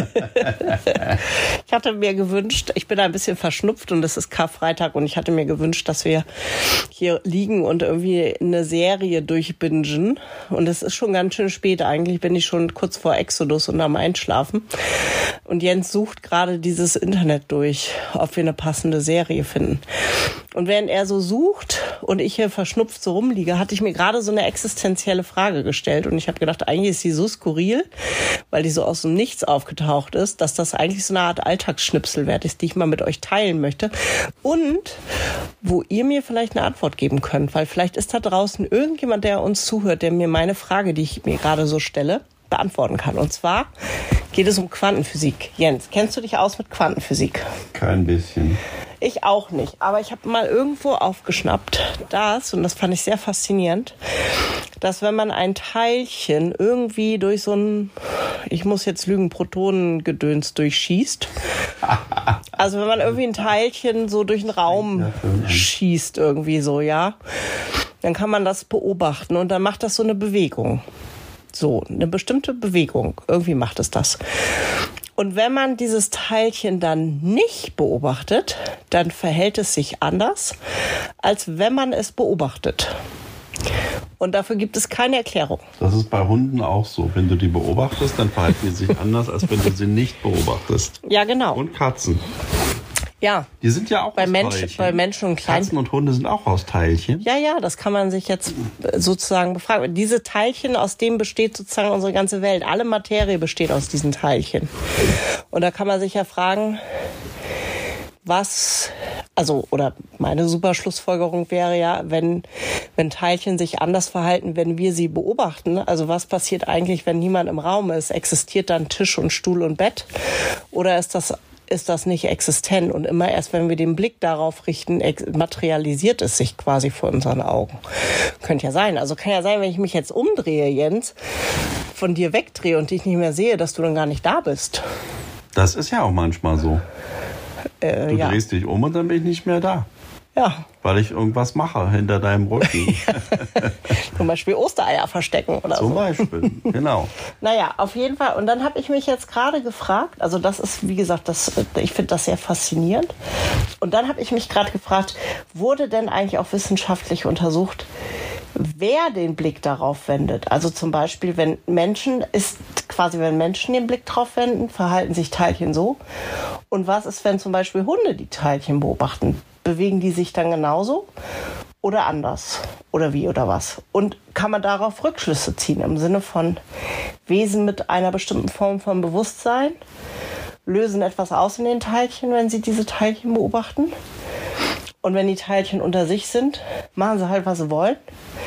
Ich hatte mir gewünscht, ich bin ein bisschen verschnupft und es ist Karfreitag und ich hatte mir gewünscht, dass wir hier liegen und irgendwie eine Serie durchbingen. Und es ist schon ganz schön spät. Eigentlich bin ich schon kurz vor Exodus und am Einschlafen. Und Jens sucht gerade dieses Internet durch, ob wir eine passende Serie finden. Und während er so sucht und ich hier verschnupft so rumliege, hatte ich mir gerade so eine existenzielle Frage gestellt. Und ich habe gedacht, eigentlich ist die so skurril, weil die so aus dem Nichts aufgetaucht ist, dass das eigentlich so eine Art Alltagsschnipsel wert ist, die ich mal mit euch teilen möchte. Und wo ihr mir vielleicht eine Antwort geben könnt, weil vielleicht ist da draußen irgendjemand, der uns zuhört, der mir meine Frage, die ich mir gerade so stelle, beantworten kann. Und zwar geht es um Quantenphysik. Jens, kennst du dich aus mit Quantenphysik? Kein bisschen. Ich auch nicht, aber ich habe mal irgendwo aufgeschnappt, und das fand ich sehr faszinierend, dass wenn man ein Teilchen irgendwie durch so ein, ich muss jetzt lügen, Protonengedöns durchschießt, also wenn man irgendwie ein Teilchen so durch den Raum schießt irgendwie so, ja, dann kann man das beobachten und dann macht das so eine Bewegung. So, eine bestimmte Bewegung. Irgendwie macht es das. Und wenn man dieses Teilchen dann nicht beobachtet, dann verhält es sich anders, als wenn man es beobachtet. Und dafür gibt es keine Erklärung. Das ist bei Hunden auch so. Wenn du die beobachtest, dann verhalten die sich anders, als wenn du sie nicht beobachtest. Ja, genau. Und Katzen. Ja. Die sind ja auch bei aus Menschen, Teilchen. bei Menschen und Kleinen. Katzen und Hunde sind auch aus Teilchen. Ja, das kann man sich jetzt sozusagen befragen. Diese Teilchen, aus denen besteht sozusagen unsere ganze Welt. Alle Materie besteht aus diesen Teilchen. Und da kann man sich ja fragen, oder meine super Schlussfolgerung wäre ja, wenn Teilchen sich anders verhalten, wenn wir sie beobachten. Also was passiert eigentlich, wenn niemand im Raum ist? Existiert dann Tisch und Stuhl und Bett? Oder ist das nicht existent und immer erst, wenn wir den Blick darauf richten, materialisiert es sich quasi vor unseren Augen. Könnte ja sein. Also kann ja sein, wenn ich mich jetzt umdrehe, Jens, von dir wegdrehe und dich nicht mehr sehe, dass du dann gar nicht da bist. Das ist ja auch manchmal so. Du drehst dich um und dann bin ich nicht mehr da. Ja. Weil ich irgendwas mache hinter deinem Rücken. Zum Beispiel Ostereier verstecken oder so. Zum Beispiel, genau. Naja, auf jeden Fall. Und dann habe ich mich jetzt gerade gefragt, also das ist, wie gesagt, ich finde das sehr faszinierend. Und dann habe ich mich gerade gefragt, wurde denn eigentlich auch wissenschaftlich untersucht, wer den Blick darauf wendet? Also zum Beispiel, wenn Menschen den Blick drauf wenden, verhalten sich Teilchen so. Und was ist, wenn zum Beispiel Hunde die Teilchen beobachten? Bewegen die sich dann genauso oder anders? Oder wie oder was? Und kann man darauf Rückschlüsse ziehen im Sinne von Wesen mit einer bestimmten Form von Bewusstsein lösen etwas aus in den Teilchen, wenn sie diese Teilchen beobachten? Und wenn die Teilchen unter sich sind, machen sie halt, was sie wollen.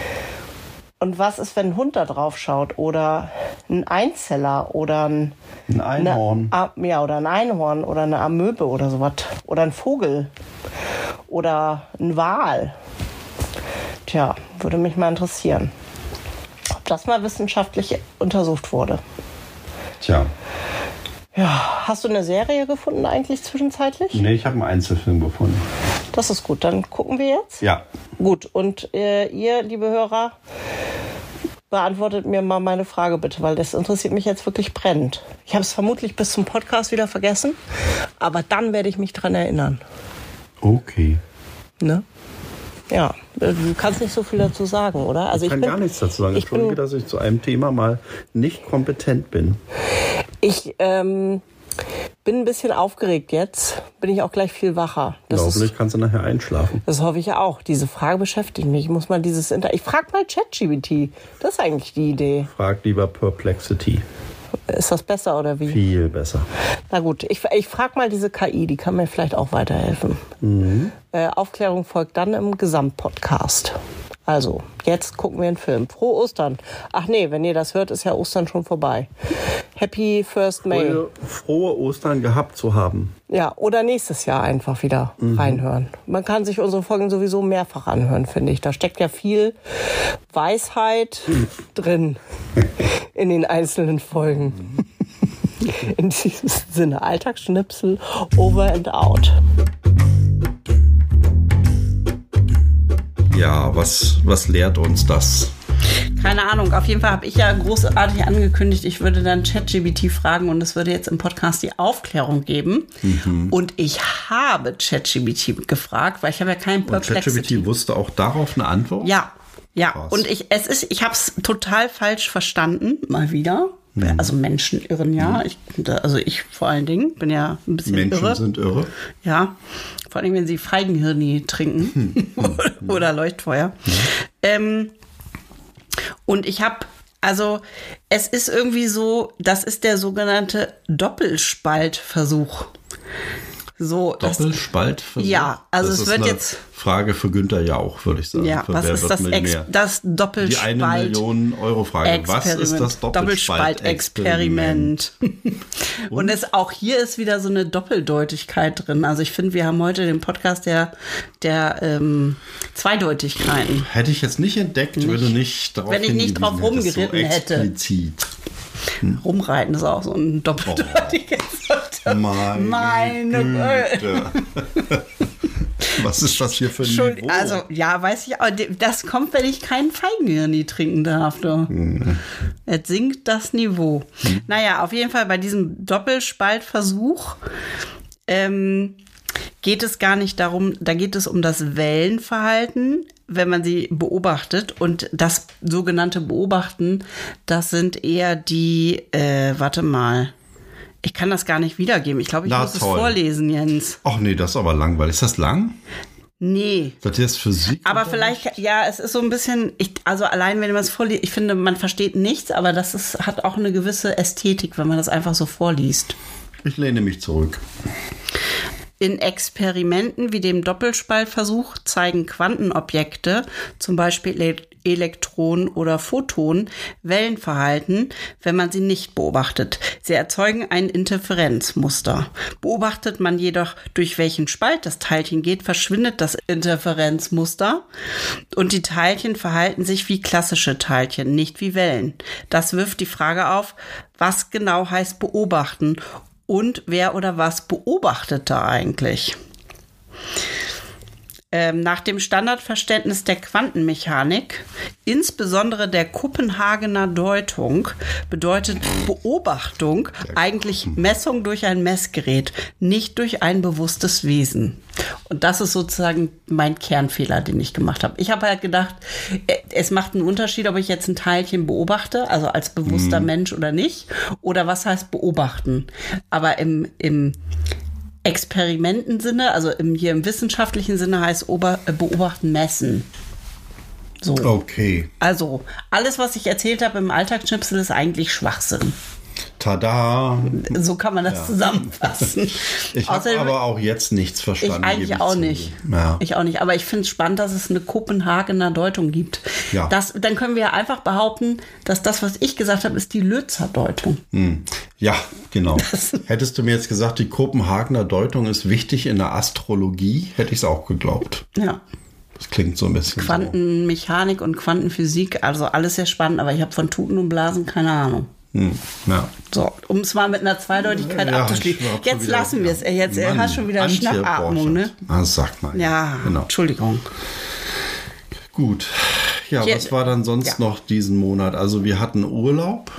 Und was ist, wenn ein Hund da drauf schaut oder ein Einzeller oder ein Einhorn? Oder ein Einhorn oder eine Amöbe oder sowas. Oder ein Vogel oder ein Wal. Tja, würde mich mal interessieren, ob das mal wissenschaftlich untersucht wurde. Tja. Ja, hast du eine Serie gefunden eigentlich zwischenzeitlich? Nee, ich habe einen Einzelfilm gefunden. Das ist gut, dann gucken wir jetzt. Ja. Gut, und ihr, liebe Hörer, beantwortet mir mal meine Frage bitte, weil das interessiert mich jetzt wirklich brennend. Ich habe es vermutlich bis zum Podcast wieder vergessen, aber dann werde ich mich dran erinnern. Okay. Ne? Ja, du kannst nicht so viel dazu sagen, oder? Also ich kann gar nichts dazu sagen. Entschuldige, dass ich zu einem Thema mal nicht kompetent bin. Ich bin ein bisschen aufgeregt jetzt. Bin ich auch gleich viel wacher. Hoffentlich kannst du nachher einschlafen. Das hoffe ich ja auch. Diese Frage beschäftigt mich. Ich muss mal ich frage mal ChatGPT. Das ist eigentlich die Idee. Frag lieber Perplexity. Ist das besser oder wie? Viel besser. Na gut, ich frage mal diese KI, die kann mir vielleicht auch weiterhelfen. Mhm. Aufklärung folgt dann im Gesamtpodcast. Also, jetzt gucken wir einen Film. Frohe Ostern. Ach nee, wenn ihr das hört, ist ja Ostern schon vorbei. Happy First May. Frohe Ostern gehabt zu haben. Ja, oder nächstes Jahr einfach wieder reinhören. Man kann sich unsere Folgen sowieso mehrfach anhören, finde ich. Da steckt ja viel Weisheit drin in den einzelnen Folgen. In diesem Sinne, Alltagsschnipsel, over and out. Ja, was lehrt uns das? Keine Ahnung, auf jeden Fall habe ich ja großartig angekündigt, ich würde dann ChatGPT fragen und es würde jetzt im Podcast die Aufklärung geben. Und ich habe ChatGPT gefragt, weil ich habe ja keinen Perplexity. Und ChatGPT wusste auch darauf eine Antwort? Ja. Krass. Und ich habe es total falsch verstanden, mal wieder. Also Menschen irren ja. Ich vor allen Dingen bin ja ein bisschen Menschen irre. sind irre. Ja, vor allem wenn sie Feigenhirni trinken oder Leuchtfeuer. Und es ist irgendwie so, das ist der sogenannte Doppelspaltversuch. So, Doppelspaltversuch? Ja, also das es wird eine jetzt Frage für Günther Jauch, würde ich sagen. Ja, was ist das Doppelspalt? Die 1 Million Euro Frage. Was ist das Doppelspaltexperiment? Und auch hier ist wieder so eine Doppeldeutigkeit drin. Also ich finde, wir haben heute den Podcast der Zweideutigkeiten. Hätte ich jetzt nicht entdeckt, wenn ich nicht drauf rumgeritten hätte. Rumreiten ist auch so ein doppeldeutiges Wort. Meine Güte. Was ist das hier für ein Niveau? Also, ja, weiß ich, aber das kommt, wenn ich keinen Feigenhirni trinken darf. Es sinkt das Niveau. Naja, auf jeden Fall bei diesem Doppelspaltversuch geht es gar nicht darum, da geht es um das Wellenverhalten, wenn man sie beobachtet. Und das sogenannte Beobachten, das sind eher die, ich kann das gar nicht wiedergeben. Ich glaube, ich muss es vorlesen, Jens. Ach nee, das ist aber langweilig. Ist das lang? Nee. Das ist Physik? Aber vielleicht, ja, es ist so ein bisschen, also allein wenn man es vorliest, ich finde, man versteht nichts, aber hat auch eine gewisse Ästhetik, wenn man das einfach so vorliest. Ich lehne mich zurück. In Experimenten wie dem Doppelspaltversuch zeigen Quantenobjekte, zum Beispiel Elektronen oder Photonen, Wellenverhalten, wenn man sie nicht beobachtet. Sie erzeugen ein Interferenzmuster. Beobachtet man jedoch, durch welchen Spalt das Teilchen geht, verschwindet das Interferenzmuster und die Teilchen verhalten sich wie klassische Teilchen, nicht wie Wellen. Das wirft die Frage auf, was genau heißt beobachten und wer oder was beobachtet da eigentlich? Nach dem Standardverständnis der Quantenmechanik, insbesondere der Kopenhagener Deutung, bedeutet Beobachtung eigentlich Messung durch ein Messgerät, nicht durch ein bewusstes Wesen. Und das ist sozusagen mein Kernfehler, den ich gemacht habe. Ich habe halt gedacht, es macht einen Unterschied, ob ich jetzt ein Teilchen beobachte, also als bewusster Mensch oder nicht, oder was heißt beobachten. Aber im Experimentensinne, also hier im wissenschaftlichen Sinne heißt beobachten, messen. So. Okay. Also alles, was ich erzählt habe im Alltagsschnipsel, ist eigentlich Schwachsinn. Tada! So kann man das zusammenfassen. Ich habe aber auch jetzt nichts verstanden. Ich eigentlich auch nicht. Ja. Ich auch nicht. Aber ich finde es spannend, dass es eine Kopenhagener Deutung gibt. Ja. Dann können wir einfach behaupten, dass das, was ich gesagt habe, ist die Lützer Deutung. Ja, genau. Hättest du mir jetzt gesagt, die Kopenhagener Deutung ist wichtig in der Astrologie, hätte ich es auch geglaubt. Ja. Das klingt so ein bisschen Quantenmechanik und Quantenphysik, also alles sehr spannend, aber ich habe von Tuten und Blasen keine Ahnung. Ja. So, um es mal mit einer Zweideutigkeit abzuschließen. Jetzt lassen wir es. Jetzt hast schon wieder Schnappatmung, ne? Sag mal. Ja, genau. Entschuldigung. Gut. Ja, was war dann sonst noch diesen Monat? Also wir hatten Urlaub.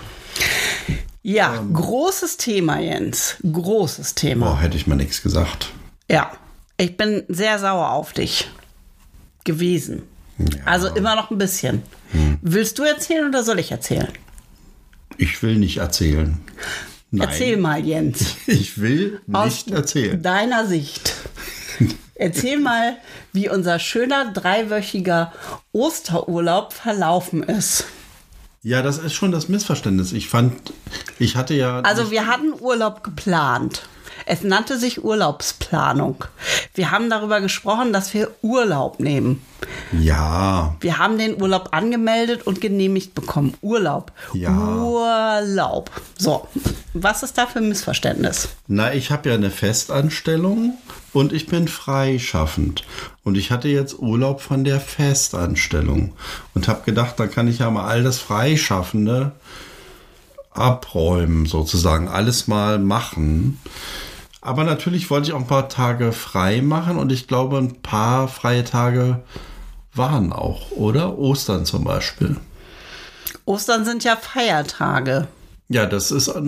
Ja, großes Thema, Jens. Großes Thema. Hätte ich mal nichts gesagt. Ja, ich bin sehr sauer auf dich gewesen. Ja. Also immer noch ein bisschen. Willst du erzählen oder soll ich erzählen? Ich will nicht erzählen. Nein. Erzähl mal, Jens. Ich will nicht erzählen. Aus deiner Sicht. Erzähl mal, wie unser schöner 3-wöchiger Osterurlaub verlaufen ist. Ja, das ist schon das Missverständnis. Ich hatte ja... Also wir hatten Urlaub geplant. Es nannte sich Urlaubsplanung. Wir haben darüber gesprochen, dass wir Urlaub nehmen. Ja. Wir haben den Urlaub angemeldet und genehmigt bekommen. Urlaub. Ja. Urlaub. So, was ist da für ein Missverständnis? Na, ich habe ja eine Festanstellung und ich bin freischaffend. Und ich hatte jetzt Urlaub von der Festanstellung und habe gedacht, da kann ich ja mal all das Freischaffende abräumen sozusagen, alles mal machen. Aber natürlich wollte ich auch ein paar Tage frei machen und ich glaube, ein paar freie Tage waren auch, oder? Ostern zum Beispiel. Ostern sind ja Feiertage. Ja, da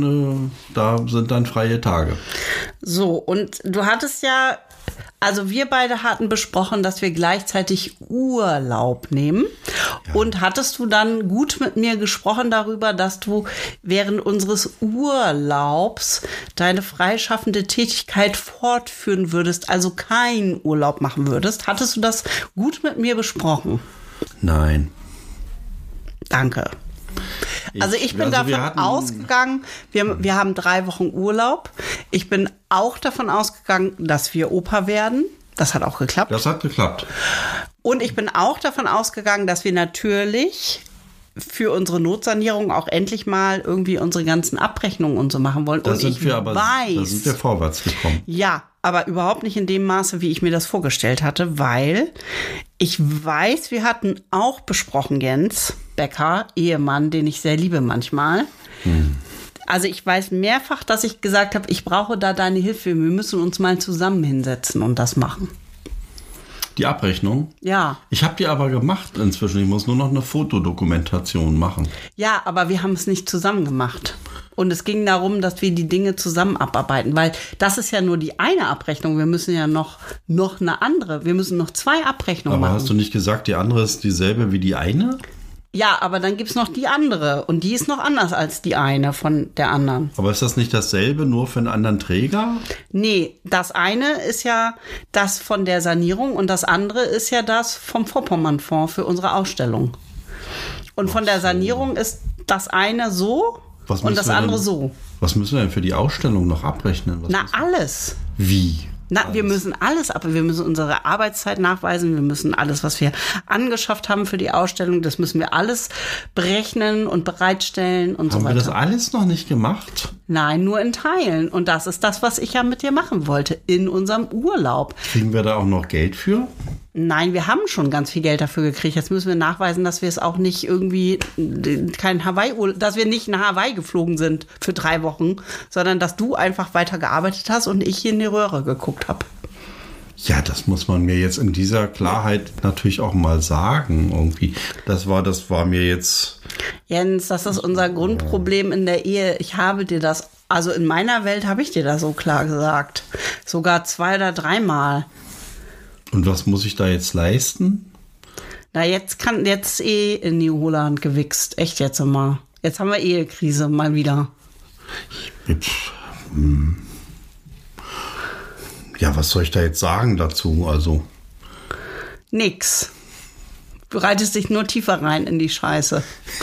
sind dann freie Tage. So, und du hattest ja, also wir beide hatten besprochen, dass wir gleichzeitig Urlaub nehmen. Ja. Und hattest du dann gut mit mir gesprochen darüber, dass du während unseres Urlaubs deine freischaffende Tätigkeit fortführen würdest, also keinen Urlaub machen würdest? Hattest du das gut mit mir besprochen? Nein. Danke. Also ich bin davon ausgegangen, wir haben 3 Wochen Urlaub. Ich bin auch davon ausgegangen, dass wir Opa werden. Das hat auch geklappt. Das hat geklappt. Und ich bin auch davon ausgegangen, dass wir natürlich für unsere Notsanierung auch endlich mal irgendwie unsere ganzen Abrechnungen und so machen wollen. Da sind wir vorwärts gekommen. Ja, aber überhaupt nicht in dem Maße, wie ich mir das vorgestellt hatte, weil ich weiß, wir hatten auch besprochen, Jens Becker, Ehemann, den ich sehr liebe manchmal. Also ich weiß mehrfach, dass ich gesagt habe, ich brauche da deine Hilfe. Wir müssen uns mal zusammen hinsetzen und das machen. Die Abrechnung? Ja. Ich habe die aber gemacht inzwischen. Ich muss nur noch eine Fotodokumentation machen. Ja, aber wir haben es nicht zusammen gemacht. Und es ging darum, dass wir die Dinge zusammen abarbeiten, weil das ist ja nur die eine Abrechnung. Wir müssen ja noch eine andere. Wir müssen noch 2 Abrechnungen machen. Aber hast du nicht gesagt, die andere ist dieselbe wie die eine? Ja, aber dann gibt's noch die andere. Und die ist noch anders als die eine von der anderen. Aber ist das nicht dasselbe, nur für einen anderen Träger? Nee, das eine ist ja das von der Sanierung und das andere ist ja das vom Vorpommernfonds für unsere Ausstellung. Und von der Sanierung ist das eine so und das andere so. Was müssen wir denn für die Ausstellung noch abrechnen? Alles. Wie? Wir müssen alles ab. Wir müssen unsere Arbeitszeit nachweisen. Wir müssen alles, was wir angeschafft haben für die Ausstellung, das müssen wir alles berechnen und bereitstellen und so weiter. Haben wir das alles noch nicht gemacht? Nein, nur in Teilen. Und das ist das, was ich ja mit dir machen wollte, in unserem Urlaub. Kriegen wir da auch noch Geld für? Nein, wir haben schon ganz viel Geld dafür gekriegt. Jetzt müssen wir nachweisen, dass wir es auch nicht irgendwie dass wir nicht nach Hawaii geflogen sind für 3 Wochen, sondern dass du einfach weiter gearbeitet hast und ich hier in die Röhre geguckt habe. Ja, das muss man mir jetzt in dieser Klarheit natürlich auch mal sagen, irgendwie. Das war mir jetzt... Jens, das ist unser Grundproblem in der Ehe. Ich habe dir das, also in meiner Welt habe ich dir das so klar gesagt. Sogar 2 oder 3 Mal. Und was muss ich da jetzt leisten? Na, jetzt in New Holland gewichst. Echt jetzt mal. Jetzt haben wir Ehekrise mal wieder. Ja, was soll ich da jetzt sagen dazu? Also. Nix. Du reitest dich nur tiefer rein in die Scheiße.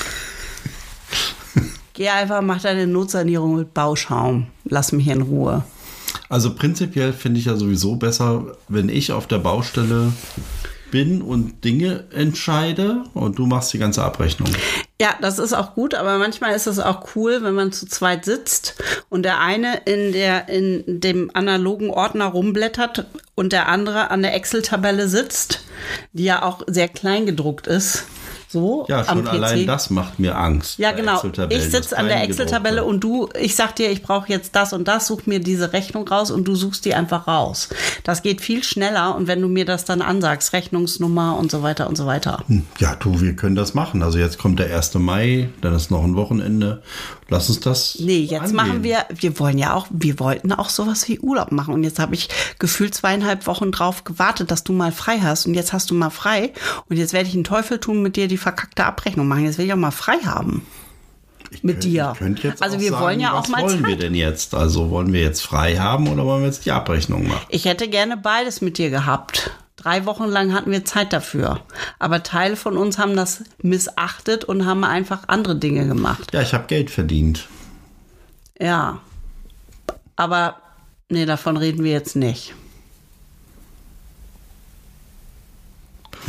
Geh einfach, mach deine Notsanierung mit Bauschaum. Lass mich in Ruhe. Also prinzipiell finde ich ja sowieso besser, wenn ich auf der Baustelle bin und Dinge entscheide und du machst die ganze Abrechnung. Ja, das ist auch gut, aber manchmal ist es auch cool, wenn man zu zweit sitzt und der eine in dem analogen Ordner rumblättert und der andere an der Excel-Tabelle sitzt, die ja auch sehr klein gedruckt ist. So, ja, schon allein das macht mir Angst. Ja, genau. Ich sitze an der Excel-Tabelle und ich sag dir, ich brauche jetzt das und das, such mir diese Rechnung raus und du suchst die einfach raus. Das geht viel schneller und wenn du mir das dann ansagst, Rechnungsnummer und so weiter und so weiter. Ja, wir können das machen. Also jetzt kommt der 1. Mai, dann ist noch ein Wochenende. Lass uns das jetzt machen wir wollten auch sowas wie Urlaub machen und jetzt habe ich gefühlt 2,5 Wochen drauf gewartet, dass du mal frei hast und jetzt hast du mal frei und jetzt werde ich einen Teufel tun, mit dir die verkackte Abrechnung machen. Jetzt will ich auch mal frei haben. Mit dir. Also wir wollen ja auch mal Zeit. Was wollen wir denn jetzt? Also wollen wir jetzt frei haben oder wollen wir jetzt die Abrechnung machen? Ich hätte gerne beides mit dir gehabt. 3 Wochen lang hatten wir Zeit dafür. Aber Teile von uns haben das missachtet und haben einfach andere Dinge gemacht. Ja, ich habe Geld verdient. Ja. Aber nee, davon reden wir jetzt nicht.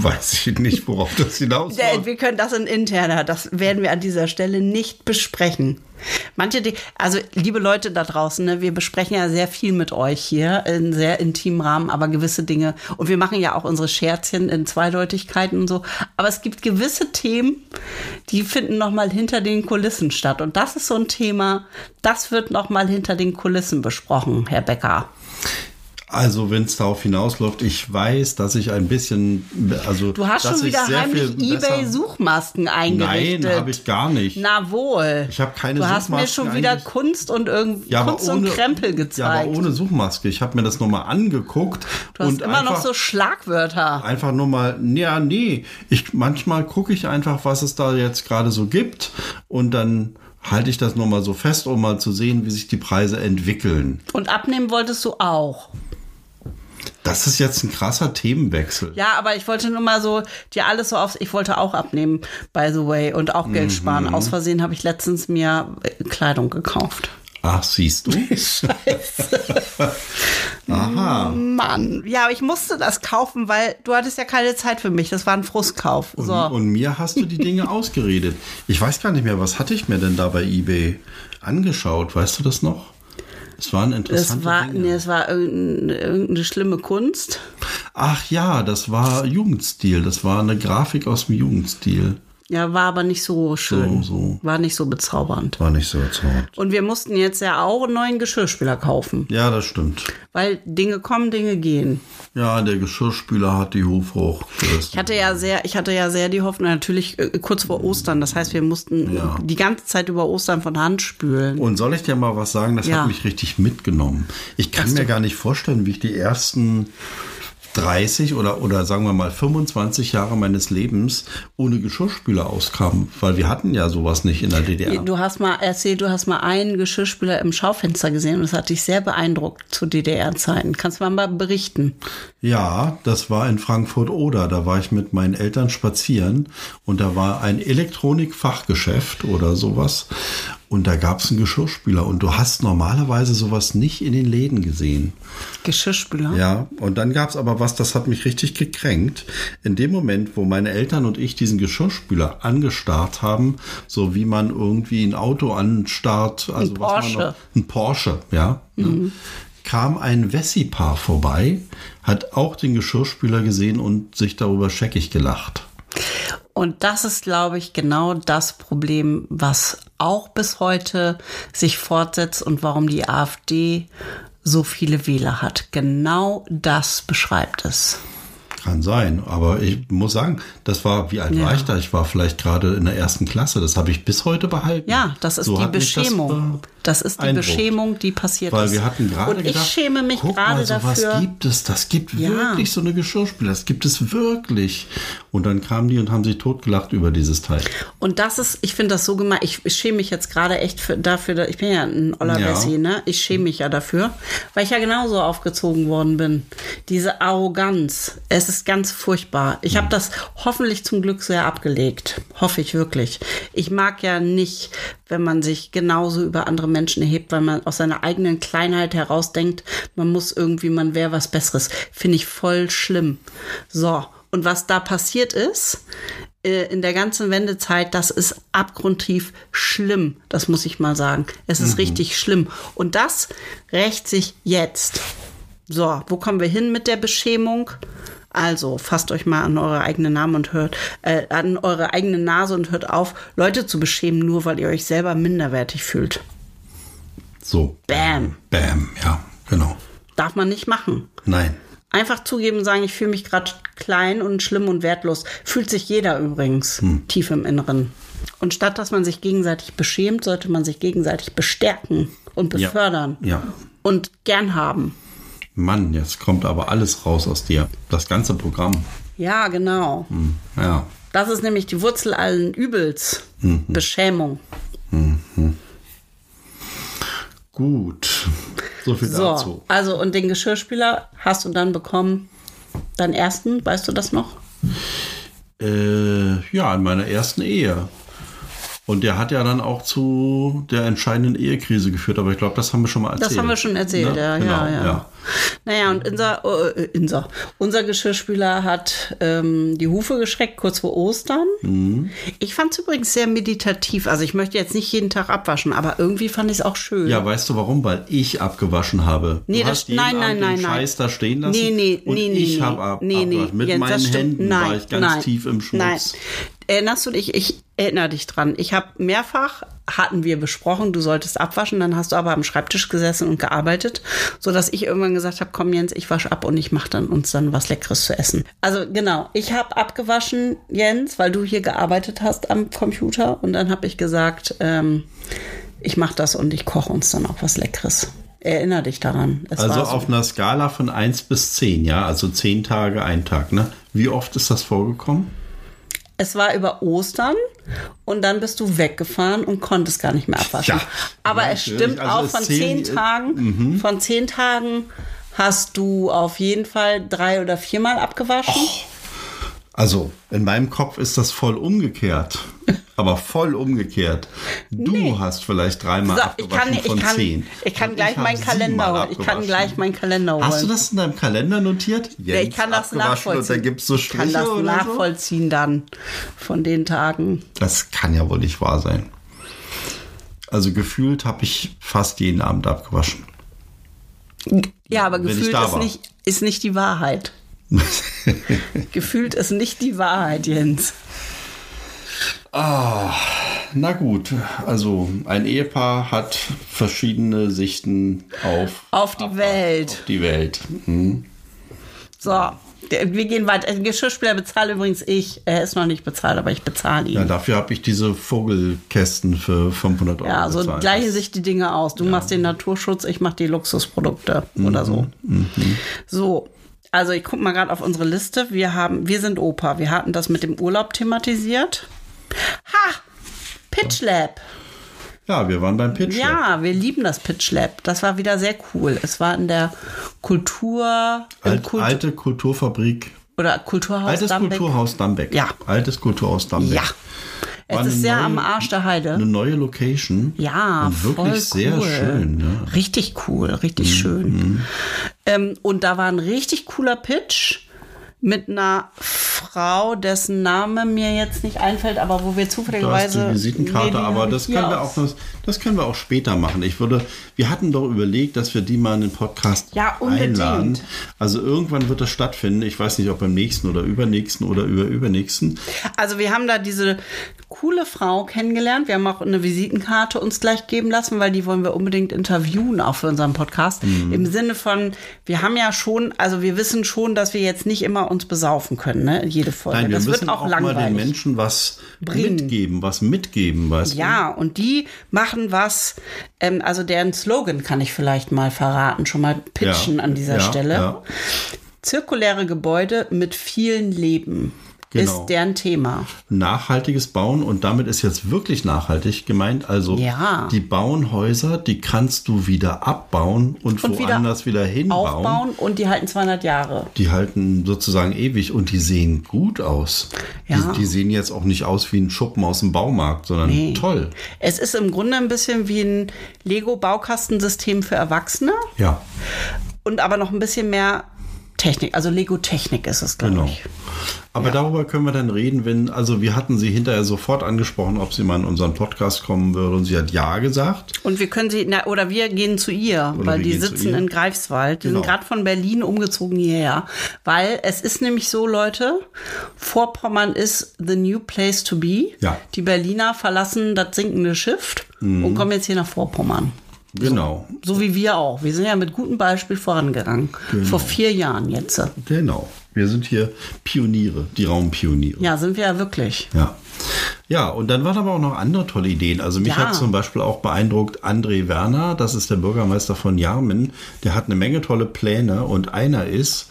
Weiß ich nicht, worauf das hinausläuft. Wir können das in interner, das werden wir an dieser Stelle nicht besprechen. Also liebe Leute da draußen, ne, wir besprechen ja sehr viel mit euch hier in sehr intimen Rahmen, aber gewisse Dinge, und wir machen ja auch unsere Scherzchen in Zweideutigkeiten und so, aber es gibt gewisse Themen, die finden nochmal hinter den Kulissen statt, und das ist so ein Thema, das wird nochmal hinter den Kulissen besprochen, Herr Becker. Also, wenn es darauf hinausläuft, ich weiß, dass ich ein bisschen, also du hast schon wieder heimlich eBay-Suchmasken eingerichtet. Nein, habe ich gar nicht. Na wohl. Ich habe keine Suchmasken. Du hast Suchmasken mir schon wieder Kunst und Kunst und Krempel gezeigt. Ja, aber ohne Suchmaske. Ich habe mir das nochmal angeguckt. Du hast immer noch so Schlagwörter. Einfach nur mal, manchmal gucke ich einfach, was es da jetzt gerade so gibt, und dann halte ich das nochmal so fest, um mal zu sehen, wie sich die Preise entwickeln. Und abnehmen wolltest du auch? Das ist jetzt ein krasser Themenwechsel. Ja, aber ich wollte nur mal so dir alles so ich wollte auch abnehmen, by the way, und auch Geld sparen. Aus Versehen habe ich letztens mir Kleidung gekauft. Ach, siehst du? Scheiße. Aha. Mann. Ja, aber ich musste das kaufen, weil du hattest ja keine Zeit für mich. Das war ein Frustkauf. So. Und mir hast du die Dinge ausgeredet. Ich weiß gar nicht mehr, was hatte ich mir denn da bei eBay angeschaut? Weißt du das noch? Es waren interessante Dinge. Es war irgendeine schlimme Kunst. Ach ja, das war Jugendstil. Das war eine Grafik aus dem Jugendstil. Ja, war aber nicht so schön. So. War nicht so bezaubernd. War nicht so bezaubernd. Und wir mussten jetzt ja auch einen neuen Geschirrspüler kaufen. Ja, das stimmt. Weil Dinge kommen, Dinge gehen. Ja, der Geschirrspüler hat die Hufhoch. Ich hatte ja sehr die Hoffnung, natürlich kurz vor Ostern. Das heißt, wir mussten die ganze Zeit über Ostern von Hand spülen. Und soll ich dir mal was sagen? Das hat mich richtig mitgenommen. Ich kann mir gar nicht vorstellen, wie ich die ersten 30 oder sagen wir mal 25 Jahre meines Lebens ohne Geschirrspüler auskam, weil wir hatten ja sowas nicht in der DDR. Du hast mal erzählt, du hast mal einen Geschirrspüler im Schaufenster gesehen, und das hat dich sehr beeindruckt zu DDR-Zeiten. Kannst du mal berichten? Ja, das war in Frankfurt-Oder. Da war ich mit meinen Eltern spazieren, und da war ein Elektronikfachgeschäft oder sowas. Und da gab es einen Geschirrspüler, und du hast normalerweise sowas nicht in den Läden gesehen. Geschirrspüler? Ja, und dann gab es aber was, das hat mich richtig gekränkt. In dem Moment, wo meine Eltern und ich diesen Geschirrspüler angestarrt haben, so wie man irgendwie ein Auto anstarrt, also ein Porsche, ja, kam ein Wessi-Paar vorbei, hat auch den Geschirrspüler gesehen und sich darüber scheckig gelacht. Und das ist, glaube ich, genau das Problem, was auch bis heute sich fortsetzt und warum die AfD so viele Wähler hat. Genau das beschreibt es. Kann sein, aber ich muss sagen, das war, wie alt war ich da? Ich war vielleicht gerade in der 1. Klasse. Das habe ich bis heute behalten. Ja, das ist die Beschämung. Das ist die Beschämung, die passiert ist. Weil wir hatten gerade gedacht, ich schäme mich gerade dafür. Sowas gibt es. Das gibt wirklich so eine Geschirrspüler. Das gibt es wirklich. Und dann kamen die und haben sich totgelacht über dieses Teil. Und das ist, ich finde das so gemein. Ich schäme mich jetzt gerade echt dafür. Ich bin ja ein Oller Wessi, ne? Ich schäme mich ja dafür, weil ich ja genauso aufgezogen worden bin. Diese Arroganz. Es ist ganz furchtbar. Ich habe das hoffentlich zum Glück sehr abgelegt. Hoffe ich wirklich. Ich mag ja nicht, wenn man sich genauso über andere Menschen erhebt, weil man aus seiner eigenen Kleinheit heraus denkt, man wäre was Besseres. Finde ich voll schlimm. So, und was da passiert ist, in der ganzen Wendezeit, das ist abgrundtief schlimm. Das muss ich mal sagen. Es ist richtig schlimm. Und das rächt sich jetzt. So, wo kommen wir hin mit der Beschämung? Also, fasst euch mal an eure eigene an eure eigene Nase und hört auf, Leute zu beschämen, nur weil ihr euch selber minderwertig fühlt. So. Bam. Bam, ja, genau. Darf man nicht machen. Nein. Einfach zugeben und sagen, ich fühle mich gerade klein und schlimm und wertlos. Fühlt sich jeder übrigens tief im Inneren. Und statt dass man sich gegenseitig beschämt, sollte man sich gegenseitig bestärken und befördern. Ja. Und gern haben. Mann, jetzt kommt aber alles raus aus dir. Das ganze Programm. Ja, genau. Ja. Das ist nämlich die Wurzel allen Übels. Beschämung. Gut. So viel dazu. Also, und den Geschirrspüler hast du dann bekommen, deinen ersten, weißt du das noch? Ja, in meiner ersten Ehe. Und der hat ja dann auch zu der entscheidenden Ehekrise geführt, aber ich glaube, das haben wir schon mal erzählt. Das haben wir schon erzählt, ja. Genau, ja. Naja, und unser Geschirrspüler hat die Hufe geschreckt, kurz vor Ostern. Ich fand es übrigens sehr meditativ. Also ich möchte jetzt nicht jeden Tag abwaschen, aber irgendwie fand ich es auch schön. Ja, weißt du warum? Weil ich abgewaschen habe. Nee, du hast den Scheiß da stehen lassen. Ich habe abgewaschen. Mit Jens, meinen Händen war ich ganz tief im Schmutz. Nein. Erinnerst du dich? Ich erinnere dich dran. Ich habe mehrfach, hatten wir besprochen, du solltest abwaschen, dann hast du aber am Schreibtisch gesessen und gearbeitet, sodass ich irgendwann gesagt habe, komm Jens, ich wasche ab und ich mache uns dann was Leckeres zu essen. Also genau, ich habe abgewaschen, Jens, weil du hier gearbeitet hast am Computer und dann habe ich gesagt, ich mache das und ich koche uns dann auch was Leckeres. Erinnere dich daran. Also auf einer Skala von 1 bis 10, ja, also 10 Tage, ein Tag, ne? Wie oft ist das vorgekommen? Es war über Ostern und dann bist du weggefahren und konntest gar nicht mehr abwaschen. Ja, aber es stimmt also auch von 10 Tagen. Von 10 Tagen hast du auf jeden Fall 3 oder 4 Mal abgewaschen. Also in meinem Kopf ist das voll umgekehrt. Aber voll umgekehrt. Du hast vielleicht 3 Mal abgewaschen von 10. Ich kann gleich meinen Kalender holen. Hast du das in deinem Kalender notiert? Ja, ich kann das nachvollziehen. Und dann gibt's so Striche ich kann das oder nachvollziehen dann von den Tagen. Das kann ja wohl nicht wahr sein. Also gefühlt habe ich fast jeden Abend abgewaschen. Ja, aber gefühlt ist nicht die Wahrheit. Gefühlt ist nicht die Wahrheit, Jens. Na gut, also ein Ehepaar hat verschiedene Sichten auf die Welt. Auf die Welt. So, wir gehen weiter. Den Geschirrspüler bezahle übrigens ich. Er ist noch nicht bezahlt, aber ich bezahle ihn. Ja, dafür habe ich diese Vogelkästen für 500 Euro Ja, so bezahlt. gleichen sich die Dinge aus. Du machst den Naturschutz, ich mache die Luxusprodukte oder so. So. Also ich gucke mal gerade auf unsere Liste. Wir sind Opa. Wir hatten das mit dem Urlaub thematisiert. Ha! Pitch Lab. Ja, wir waren beim Pitch Lab. Ja, wir lieben das Pitch Lab. Das war wieder sehr cool. Es war in der alte Kulturfabrik. Oder Kulturhaus Dambeck. Altes Kulturhaus Dambeck. Ja. Altes Kulturhaus Dambeck. Ja. Es ist sehr am Arsch der Heide. Eine neue Location. Ja, und wirklich voll sehr cool. schön. Ne? Richtig cool, richtig schön. Und da war ein richtig cooler Pitch mit einer Frau, dessen Name mir jetzt nicht einfällt, aber wo wir zufälligerweise... Da ist die Visitenkarte, aber das können wir auch später machen. Wir hatten doch überlegt, dass wir die mal in den Podcast einladen. Also irgendwann wird das stattfinden. Ich weiß nicht, ob beim nächsten oder übernächsten oder übernächsten. Also wir haben da diese coole Frau kennengelernt. Wir haben auch eine Visitenkarte uns gleich geben lassen, weil die wollen wir unbedingt interviewen, auch für unseren Podcast. Im Sinne von, wir haben ja schon, also wir wissen schon, dass wir jetzt nicht immer uns besaufen können, ne? Jede Folge. Nein, wir das müssen wird auch mal den Menschen was mitgeben, weißt du? Ja, und die machen was, also deren Slogan kann ich vielleicht mal verraten, schon mal pitchen an dieser Stelle. Ja. Zirkuläre Gebäude mit vielen Leben. Ist deren Thema. Nachhaltiges Bauen, und damit ist jetzt wirklich nachhaltig gemeint. Also die bauen Häuser, die kannst du wieder abbauen und woanders wieder hinbauen. Aufbauen, und die halten 200 Jahre. Die halten sozusagen ewig und die sehen gut aus. Ja. Die sehen jetzt auch nicht aus wie ein Schuppen aus dem Baumarkt, sondern toll. Es ist im Grunde ein bisschen wie ein Lego-Baukastensystem für Erwachsene. Ja. Und aber noch ein bisschen mehr Technik, also Lego-Technik ist es, glaube ich. Aber darüber können wir dann reden, wir hatten sie hinterher sofort angesprochen, ob sie mal in unseren Podcast kommen würde, und sie hat ja gesagt. Und wir können wir gehen zu ihr, weil die sitzen in Greifswald. Die sind gerade von Berlin umgezogen hierher, weil es ist nämlich so, Leute, Vorpommern ist the new place to be. Ja. Die Berliner verlassen das sinkende Schiff und kommen jetzt hier nach Vorpommern. Genau. So wie wir auch. Wir sind ja mit gutem Beispiel vorangegangen. Genau. Vor 4 Jahren jetzt. Genau. Wir sind hier Pioniere, die Raumpioniere. Ja, sind wir ja wirklich. Ja. Ja, und dann waren aber auch noch andere tolle Ideen. Also mich hat zum Beispiel auch beeindruckt André Werner, das ist der Bürgermeister von Jarmen. Der hat eine Menge tolle Pläne, und einer ist,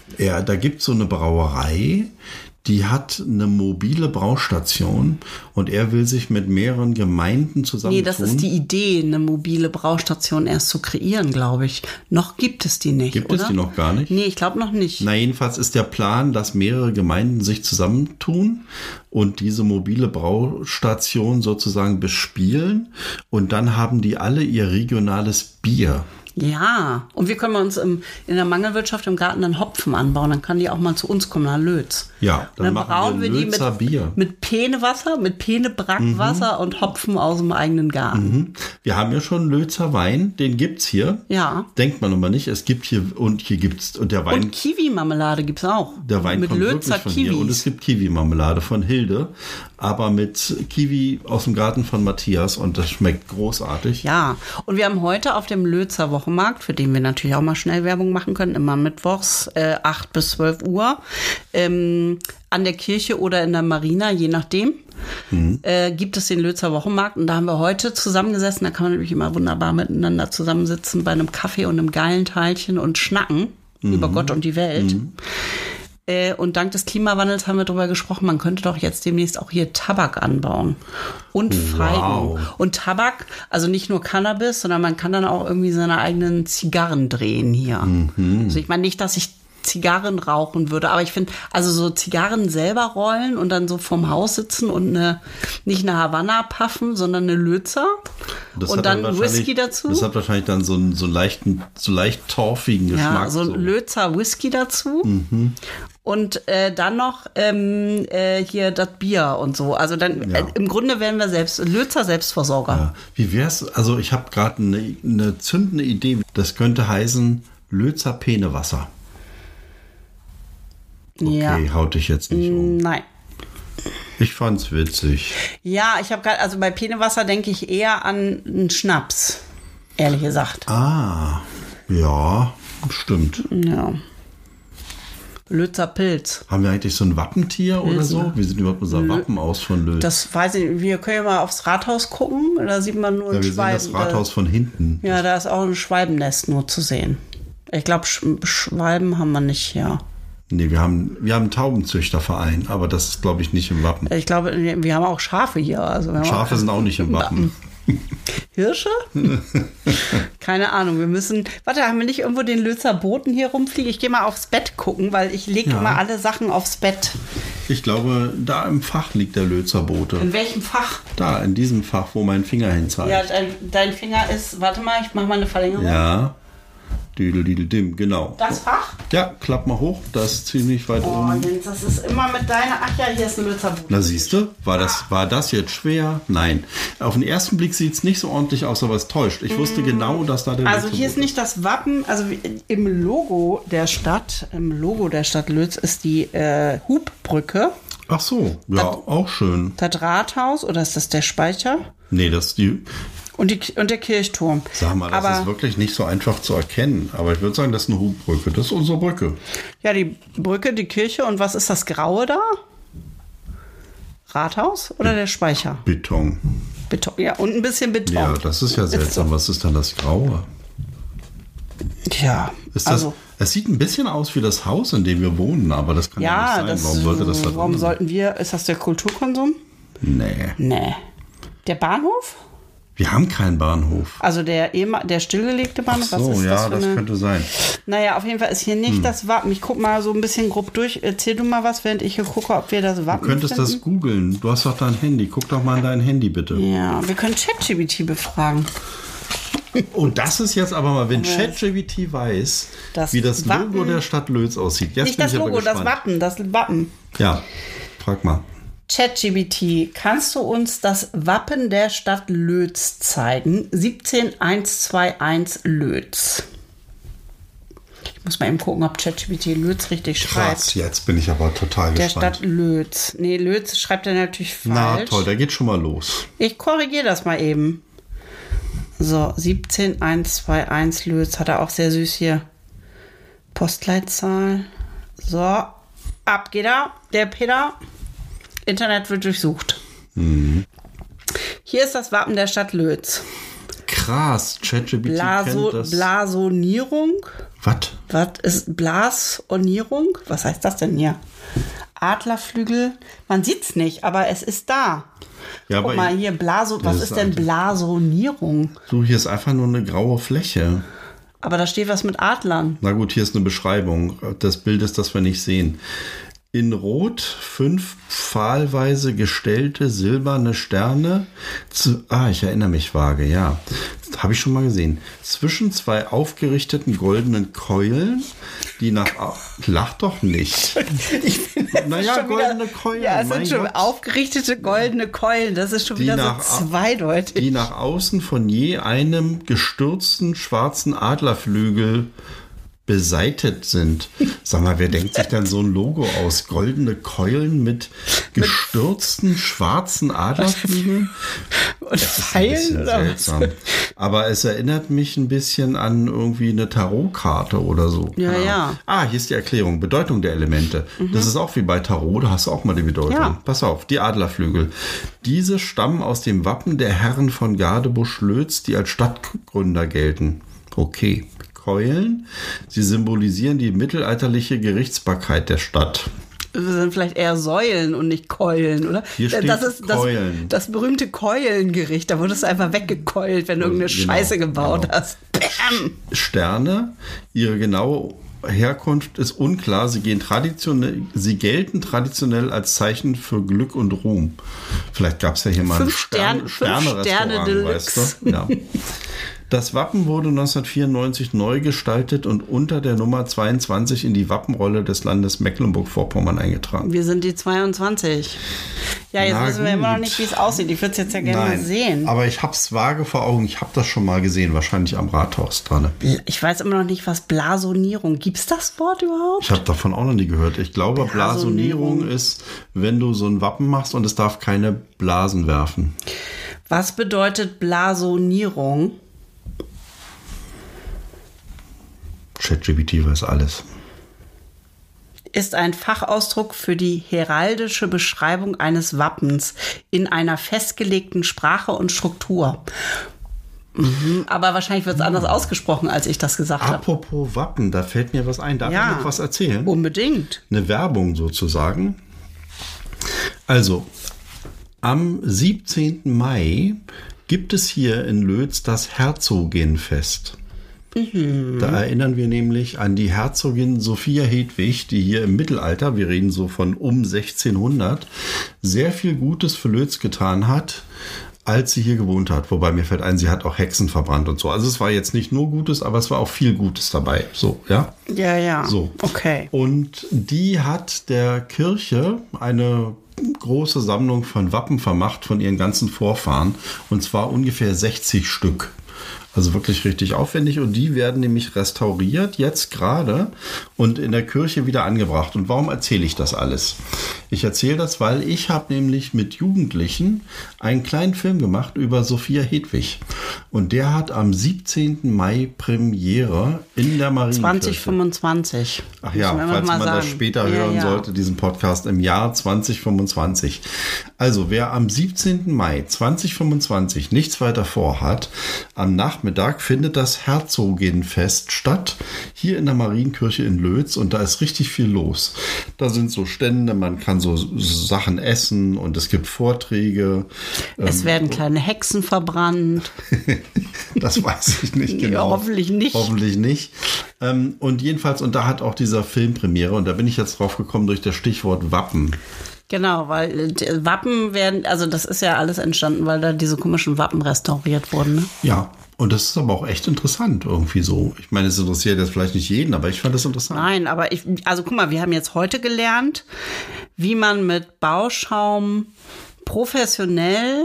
Ja, da gibt es so eine Brauerei, die hat eine mobile Braustation und er will sich mit mehreren Gemeinden zusammentun. Nee, das ist die Idee, eine mobile Braustation erst zu kreieren, glaube ich. Noch gibt es die nicht, Gibt oder? es die noch gar nicht? Nee, ich glaube noch nicht. Na, jedenfalls ist der Plan, dass mehrere Gemeinden sich zusammentun und diese mobile Braustation sozusagen bespielen und dann haben die alle ihr regionales Bier. Ja, und wir können bei uns in der Mangelwirtschaft im Garten dann Hopfen anbauen. Dann kann die auch mal zu uns kommen, nach Lötz. Ja, dann machen wir Lötzer Bier. Mit Penewasser, mit Penebrackwasser und Hopfen aus dem eigenen Garten. Wir haben ja schon Lötzer Wein, den gibt's hier. Ja. Denkt man aber nicht, es gibt hier gibt's und der Wein. Und Kiwi-Marmelade gibt's auch. Der Wein mit kommt Lötzer wirklich von hier. Und es gibt Kiwi-Marmelade von Hilde, aber mit Kiwi aus dem Garten von Matthias und das schmeckt großartig. Ja, und wir haben heute auf dem Lötzer Wochenmarkt, für den wir natürlich auch mal schnell Werbung machen können, immer mittwochs 8 bis 12 Uhr, an der Kirche oder in der Marina, je nachdem, gibt es den Lötzer Wochenmarkt. Und da haben wir heute zusammengesessen, da kann man nämlich immer wunderbar miteinander zusammensitzen bei einem Kaffee und einem geilen Teilchen und schnacken über Gott und die Welt. Und dank des Klimawandels haben wir darüber gesprochen, man könnte doch jetzt demnächst auch hier Tabak anbauen. Und Feigen. Wow. Und Tabak, also nicht nur Cannabis, sondern man kann dann auch irgendwie seine eigenen Zigarren drehen hier. Also ich meine nicht, dass ich Zigarren rauchen würde, aber ich finde, also so Zigarren selber rollen und dann so vorm Haus sitzen und nicht eine Havanna puffen, sondern eine Lötzer und dann Whisky dazu. Das hat wahrscheinlich dann so leicht torfigen Geschmack. Ja, so ein Lötzer Whisky dazu. Und dann noch hier das Bier und so. Also dann im Grunde werden wir Lötzer Selbstversorger. Ja. Wie wär's? Also ich habe gerade eine zündende Idee. Das könnte heißen Lötzer Penewasser. Okay, haut dich jetzt nicht um. Nein. Ich fand's witzig. Ja, ich habe gerade, also bei Penewasser denke ich eher an einen Schnaps, ehrlich gesagt. Ah, ja, stimmt. Ja. Lötzer Pilz. Haben wir eigentlich so ein Wappentier oder so? Wie sieht überhaupt unser Wappen aus von Lötz? Das weiß ich nicht. Wir können ja mal aufs Rathaus gucken. Da sieht man nur ein Schwalben. Wir sehen das Rathaus von hinten. Ja, da ist auch ein Schwalbennest nur zu sehen. Ich glaube, Schwalben haben wir nicht hier. Nee, wir haben einen Taubenzüchterverein, aber das ist, glaube ich, nicht im Wappen. Ich glaube, wir haben auch Schafe hier. Also Schafe sind auch nicht im Wappen. Hirsche? Keine Ahnung, wir müssen... Warte, haben wir nicht irgendwo den Lötzer Boten hier rumfliegen? Ich gehe mal aufs Bett gucken, weil ich lege immer alle Sachen aufs Bett. Ich glaube, da im Fach liegt der Lötzer Bote. In welchem Fach? Da, in diesem Fach, wo mein Finger hin zeigt. Ja, dein Finger ist... Warte mal, ich mache mal eine Verlängerung. Ja. Düdeldideldim, genau. Das Fach? Ja, klapp mal hoch, das ist ziemlich weit oben. Jens, das ist immer mit deiner... Ach ja, hier ist ein Lötzer. Na siehst du, war das jetzt schwer? Nein. Auf den ersten Blick sieht es nicht so ordentlich aus, aber es täuscht. Ich wusste genau, dass da der Also hier ist nicht das Wappen, also im Logo der Stadt Lötz ist die Hubbrücke. Ach so, ja, auch schön. Das Rathaus, oder ist das der Speicher? Nee, das ist die... Und der Kirchturm. Sag mal, das ist wirklich nicht so einfach zu erkennen. Aber ich würde sagen, das ist eine Hubbrücke. Das ist unsere Brücke. Ja, die Brücke, die Kirche. Und was ist das Graue da? Rathaus oder der Speicher? Beton. Beton, ja. Und ein bisschen Beton. Ja, das ist ja seltsam. Was ist dann das Graue? Ja, es sieht ein bisschen aus wie das Haus, in dem wir wohnen. Aber das kann ja nicht sein. Warum sollte das da Warum sollten wir... Ist das der Kulturkonsum? Nee. Der Bahnhof? Wir haben keinen Bahnhof. Also der stillgelegte Bahnhof? Ach so, was ist das könnte sein. Naja, auf jeden Fall ist hier nicht das Wappen. Ich guck mal so ein bisschen grob durch. Erzähl du mal was, während ich hier gucke, ob wir das Wappen Du könntest finden. das googeln. Du hast doch dein Handy. Guck doch mal in dein Handy, bitte. Ja, wir können ChatGPT befragen. Und das ist jetzt aber mal, wenn ChatGPT weiß, wie das Logo der Stadt Lötz aussieht. Jetzt nicht das Logo, das Wappen. Ja, frag mal. ChatGPT, kannst du uns das Wappen der Stadt Lötz zeigen? 17121 Lötz. Ich muss mal eben gucken, ob ChatGPT Lötz richtig schreibt. Krass, jetzt bin ich aber total der gespannt. Stadt Lötz. Nee, Lötz schreibt er natürlich falsch. Na toll, der geht schon mal los. Ich korrigiere das mal eben. So, 17121 Lötz. Hat er auch sehr süß hier. Postleitzahl. So, ab geht er, der Peter. Internet wird durchsucht. Hier ist das Wappen der Stadt Lötz. Krass, ChatGPT kennt das. Blasonierung. Was? Was ist Blasornierung? Was heißt das denn hier? Adlerflügel. Man sieht's nicht, aber es ist da. Ja, Guck mal hier, was ist denn Blasonierung? So, hier ist einfach nur eine graue Fläche. Aber da steht was mit Adlern. Na gut, hier ist eine Beschreibung des Bildes, das wir nicht sehen. In Rot 5 pfahlweise gestellte silberne Sterne. Ich erinnere mich vage, ja. Das habe ich schon mal gesehen. Zwischen 2 aufgerichteten goldenen Keulen, die nach... Lach doch nicht. Naja, goldene Keulen. Ja, es sind schon aufgerichtete goldene Keulen. Das ist schon wieder so zweideutig. Die nach außen von je einem gestürzten schwarzen Adlerflügel beseitet sind. Sag mal, wer denkt sich denn so ein Logo aus? Goldene Keulen mit gestürzten schwarzen Adlerflügeln? Und Pfeilen oder seltsam. Was? Aber es erinnert mich ein bisschen an irgendwie eine Tarotkarte oder so. Ja. Hier ist die Erklärung. Bedeutung der Elemente. Das ist auch wie bei Tarot, da hast du auch mal die Bedeutung. Ja. Pass auf, die Adlerflügel. Diese stammen aus dem Wappen der Herren von Gadebusch-Lötz, die als Stadtgründer gelten. Okay. Keulen. Sie symbolisieren die mittelalterliche Gerichtsbarkeit der Stadt. Das sind vielleicht eher Säulen und nicht Keulen, oder? Hier steht das ist Keulen. Das berühmte Keulengericht. Da wurdest du einfach weggekeult, wenn du irgendeine Scheiße gebaut hast. Bam! Sterne, ihre genaue Herkunft ist unklar. Sie gelten traditionell als Zeichen für Glück und Ruhm. Vielleicht gab es ja hier mal ein Sterne-Restaurant, weißt du? Ja. Das Wappen wurde 1994 neu gestaltet und unter der Nummer 22 in die Wappenrolle des Landes Mecklenburg-Vorpommern eingetragen. Wir sind die 22. Ja, jetzt wissen wir immer noch nicht, wie es aussieht. Ich würde es jetzt ja gerne mal sehen. Aber ich habe es vage vor Augen. Ich habe das schon mal gesehen, wahrscheinlich am Rathaus dran. Ich weiß immer noch nicht, was Blasonierung. Gibt es das Wort überhaupt? Ich habe davon auch noch nie gehört. Ich glaube, Blasonierung ist, wenn du so ein Wappen machst und es darf keine Blasen werfen. Was bedeutet Blasonierung? ChatGPT weiß alles. Ist ein Fachausdruck für die heraldische Beschreibung eines Wappens in einer festgelegten Sprache und Struktur. Aber wahrscheinlich wird es anders ausgesprochen, als ich das gesagt habe. Apropos Wappen, da fällt mir was ein. Darf ich noch was erzählen? Unbedingt. Eine Werbung sozusagen. Also, am 17. Mai gibt es hier in Lötz das Herzoginnenfest. Da erinnern wir nämlich an die Herzogin Sophia Hedwig, die hier im Mittelalter, wir reden so von um 1600, sehr viel Gutes für Lötz getan hat, als sie hier gewohnt hat. Wobei mir fällt ein, sie hat auch Hexen verbrannt und so. Also es war jetzt nicht nur Gutes, aber es war auch viel Gutes dabei. So, ja? Ja. So. Okay. Und die hat der Kirche eine große Sammlung von Wappen vermacht von ihren ganzen Vorfahren. Und zwar ungefähr 60 Stück. Also wirklich richtig aufwendig und die werden nämlich restauriert jetzt gerade und in der Kirche wieder angebracht. Und warum erzähle ich das alles? Ich erzähle das, weil ich habe nämlich mit Jugendlichen einen kleinen Film gemacht über Sophia Hedwig. Und der hat am 17. Mai Premiere in der Marienkirche. 2025. Ach ja, falls man das später hören sollte, diesen Podcast im Jahr 2025. Also wer am 17. Mai 2025 nichts weiter vorhat, am Nachmittag findet das Herzoginnenfest statt, hier in der Marienkirche in Lötz und da ist richtig viel los. Da sind so Stände, man kann so Sachen essen und es gibt Vorträge. Es werden kleine Hexen verbrannt. Das weiß ich nicht genau. Ja, hoffentlich nicht. Hoffentlich nicht. Und jedenfalls, und da hat auch dieser Film Premiere und da bin ich jetzt drauf gekommen durch das Stichwort Wappen. Genau, weil Wappen werden, also das ist ja alles entstanden, weil da diese komischen Wappen restauriert wurden. Ne? Ja, und das ist aber auch echt interessant irgendwie so. Ich meine, es interessiert jetzt vielleicht nicht jeden, aber ich fand das interessant. Nein, aber also guck mal, wir haben jetzt heute gelernt, wie man mit Bauschaum professionell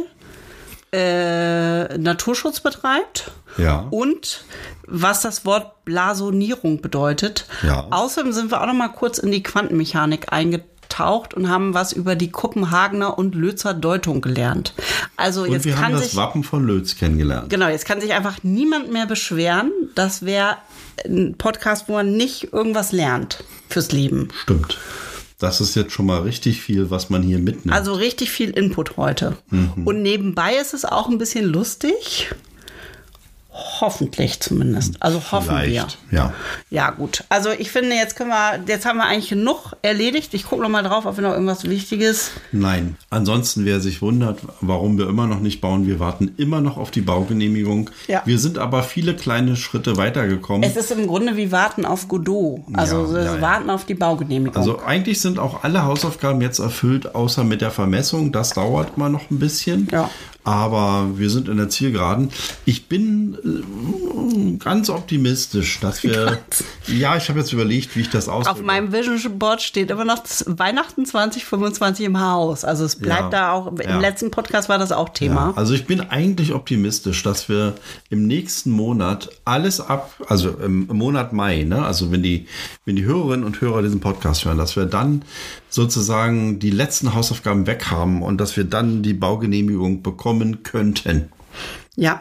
Naturschutz betreibt. Ja. Und was das Wort Blasonierung bedeutet. Ja. Außerdem sind wir auch noch mal kurz in die Quantenmechanik eingetaucht und haben was über die Kopenhagener und Lötzer Deutung gelernt. Also und jetzt wir kann haben das Wappen von Lötz kennengelernt. Genau, jetzt kann sich einfach niemand mehr beschweren. Das wäre ein Podcast, wo man nicht irgendwas lernt fürs Leben. Stimmt. Das ist jetzt schon mal richtig viel, was man hier mitnimmt. Also richtig viel Input heute. Und nebenbei ist es auch ein bisschen lustig. Hoffentlich zumindest. Also hoffen wir. Ja. Ja, gut. Also ich finde, jetzt haben wir eigentlich genug erledigt. Ich gucke noch mal drauf, ob wir noch irgendwas Wichtiges. Nein. Ansonsten, wer sich wundert, warum wir immer noch nicht bauen, wir warten immer noch auf die Baugenehmigung. Ja. Wir sind aber viele kleine Schritte weitergekommen. Es ist im Grunde wie Warten auf Godot. Also warten auf die Baugenehmigung. Also eigentlich sind auch alle Hausaufgaben jetzt erfüllt, außer mit der Vermessung. Das dauert mal noch ein bisschen. Ja. Aber wir sind in der Zielgeraden. Ich bin ganz optimistisch, dass wir... Ja, ich habe jetzt überlegt, wie ich das ausdrücke. Auf meinem Vision Board steht immer noch Weihnachten 2025 im Haus. Also es bleibt da auch... Im letzten Podcast war das auch Thema. Ja, also ich bin eigentlich optimistisch, dass wir im nächsten Monat alles also im Monat Mai, ne? Also wenn die Hörerinnen und Hörer diesen Podcast hören, dass wir dann sozusagen die letzten Hausaufgaben weg haben und dass wir dann die Baugenehmigung bekommen könnten. Ja.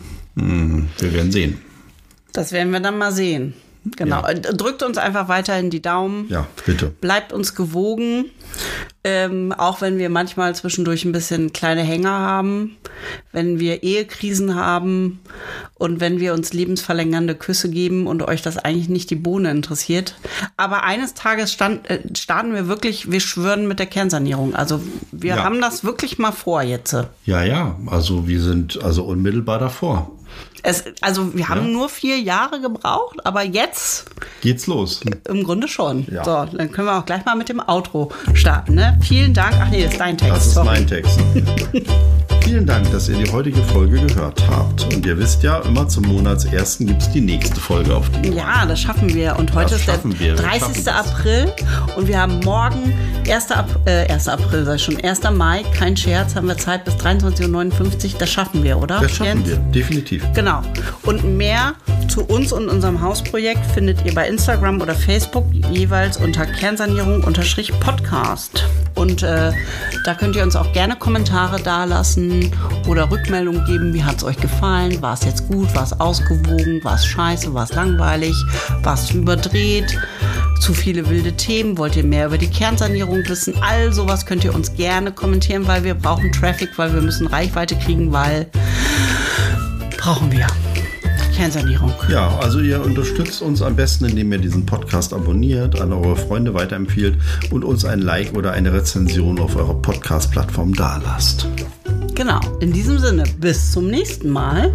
Wir werden sehen. Das werden wir dann mal sehen. Genau. Ja. Drückt uns einfach weiterhin die Daumen. Ja, bitte. Bleibt uns gewogen. Auch wenn wir manchmal zwischendurch ein bisschen kleine Hänger haben, wenn wir Ehekrisen haben und wenn wir uns lebensverlängernde Küsse geben und euch das eigentlich nicht die Bohne interessiert. Aber eines Tages starten wir wirklich, wir schwören mit der Kernsanierung. Also wir haben das wirklich mal vor jetzt. Ja, also wir sind also unmittelbar davor. Wir haben nur 4 Jahre gebraucht, aber jetzt geht's los. Im Grunde schon. Ja. So, dann können wir auch gleich mal mit dem Outro starten. Ne? Vielen Dank. Ach nee, das ist dein Text. Das ist mein Text. Vielen Dank, dass ihr die heutige Folge gehört habt. Und ihr wisst ja, immer zum Monatsersten gibt es die nächste Folge auf die Ohren. Ja, das schaffen wir. Und heute ist der 30. April. Und wir haben morgen 1. April, sag ich schon, 1. Mai, kein Scherz, haben wir Zeit bis 23.59 Uhr. Das schaffen wir, oder? Das schaffen wir, definitiv. Genau. Und mehr zu uns und unserem Hausprojekt findet ihr bei Instagram oder Facebook jeweils unter Kernsanierung_Podcast. Und da könnt ihr uns auch gerne Kommentare dalassen oder Rückmeldungen geben. Wie hat es euch gefallen? War es jetzt gut? War es ausgewogen? War es scheiße? War es langweilig? War es überdreht? Zu viele wilde Themen? Wollt ihr mehr über die Kernsanierung wissen? All sowas könnt ihr uns gerne kommentieren, weil wir brauchen Traffic, weil wir müssen Reichweite kriegen, weil brauchen wir. Kernsanierung. Ja, also ihr unterstützt uns am besten, indem ihr diesen Podcast abonniert, an eure Freunde weiterempfiehlt und uns ein Like oder eine Rezension auf eurer Podcast-Plattform dalasst. Genau, in diesem Sinne, bis zum nächsten Mal.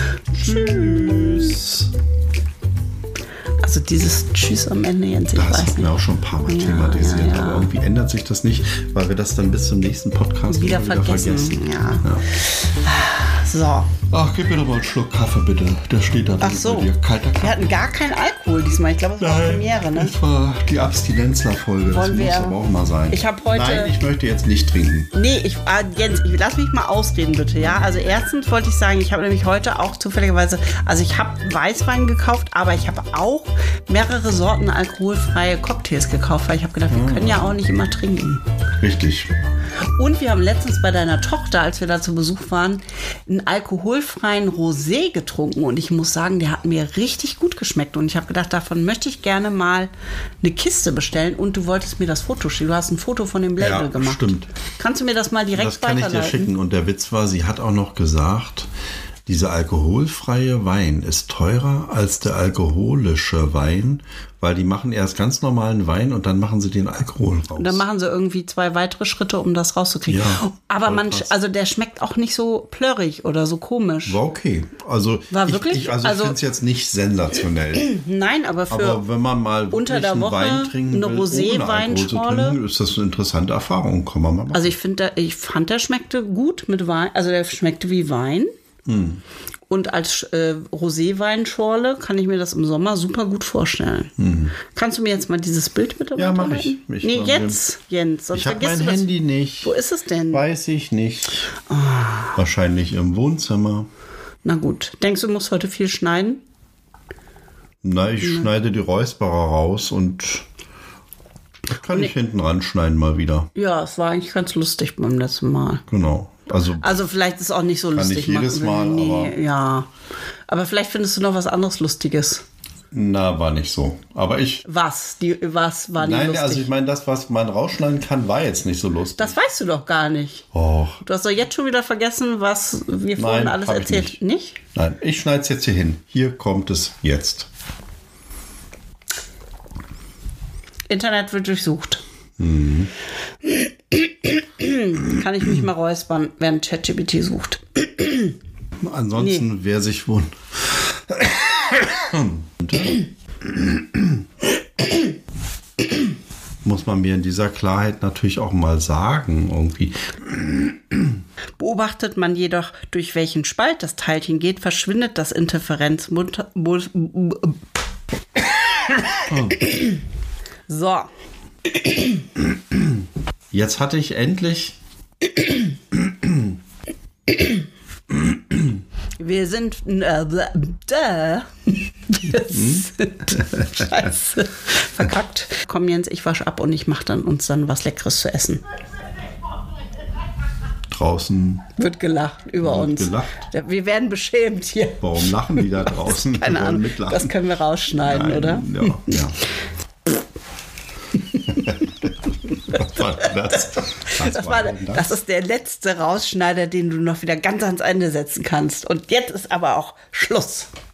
Tschüss. Also dieses Tschüss am Ende, Jens, ich weiß nicht. Das haben wir auch schon ein paar Mal thematisiert, aber irgendwie ändert sich das nicht, weil wir das dann bis zum nächsten Podcast wieder vergessen. Ja. So. Ach, gib mir doch mal einen Schluck Kaffee, bitte. Der steht da. Ach so. Bei dir. Kalter Kaffee. Wir hatten gar keinen Alkohol diesmal. Ich glaube, es war Premiere, ne? Das war die Abstinenzler-Folge. Das muss aber auch mal sein. Ich habe heute... Nein, ich möchte jetzt nicht trinken. Nee, Jens, lass mich mal ausreden, bitte, ja? Also erstens wollte ich sagen, ich habe nämlich heute auch zufälligerweise... Also ich habe Weißwein gekauft, aber ich habe auch mehrere Sorten alkoholfreie Cocktails gekauft, weil ich habe gedacht, wir können ja auch nicht immer trinken. Richtig. Und wir haben letztens bei deiner Tochter, als wir da zu Besuch waren, einen alkoholfreien Rosé getrunken. Und ich muss sagen, der hat mir richtig gut geschmeckt. Und ich habe gedacht, davon möchte ich gerne mal eine Kiste bestellen. Und du wolltest mir das Foto schicken. Du hast ein Foto von dem Label gemacht. Stimmt. Kannst du mir das mal direkt weiterleiten? Das kann ich dir schicken. Und der Witz war, sie hat auch noch gesagt, dieser alkoholfreie Wein ist teurer als der alkoholische Wein, weil die machen erst ganz normalen Wein und dann machen sie den Alkohol raus. Und dann machen sie irgendwie 2 weitere Schritte, um das rauszukriegen. Ja, aber also der schmeckt auch nicht so plörrig oder so komisch. War okay. Also war wirklich? Ich finde es jetzt nicht sensationell. Nein, aber wenn man mal unter der Woche Wein trinken eine Rosé-Weinschorle, ist das eine interessante Erfahrung. Kann man mal machen. Also ich fand, der schmeckte gut mit Wein. Also der schmeckte wie Wein. Und als Rosé-Weinschorle kann ich mir das im Sommer super gut vorstellen. Kannst du mir jetzt mal dieses Bild bitte weiterleiten? Ja, mach ich. Jens. Sonst ich habe mein Handy nicht. Wo ist es denn? Weiß ich nicht. Wahrscheinlich im Wohnzimmer. Na gut. Denkst du, musst heute viel schneiden? Na, ich schneide die Räusperer raus und das kann ich hinten ranschneiden mal wieder. Ja, es war eigentlich ganz lustig beim letzten Mal. Genau. Also vielleicht ist es auch nicht so lustig. Nicht jedes Mal, aber... Ja, aber vielleicht findest du noch was anderes Lustiges. Na, war nicht so. Aber Was war nicht lustig? Also ich meine, das, was man rausschneiden kann, war jetzt nicht so lustig. Das weißt du doch gar nicht. Och. Du hast doch jetzt schon wieder vergessen, was wir vorhin alles erzählt. Nicht? Nein, ich schneide es jetzt hier hin. Hier kommt es jetzt. Internet wird durchsucht. Kann ich mich mal räuspern, während ChatGPT sucht. Ansonsten, wer sich wundert. Muss man mir in dieser Klarheit natürlich auch mal sagen, irgendwie. Beobachtet man jedoch, durch welchen Spalt das Teilchen geht, verschwindet das Interferenzmuster. So. Jetzt hatte ich endlich. Wir sind. Scheiße. Verkackt. Komm, Jens, ich wasche ab und ich mache uns dann was Leckeres zu essen. Draußen. Wird gelacht über uns. Gelacht. Wir werden beschämt hier. Warum lachen die da draußen? Keine Ahnung. Das können wir rausschneiden, Nein, oder? Ja. Das ist der letzte Rausschneider, den du noch wieder ganz ans Ende setzen kannst. Und jetzt ist aber auch Schluss.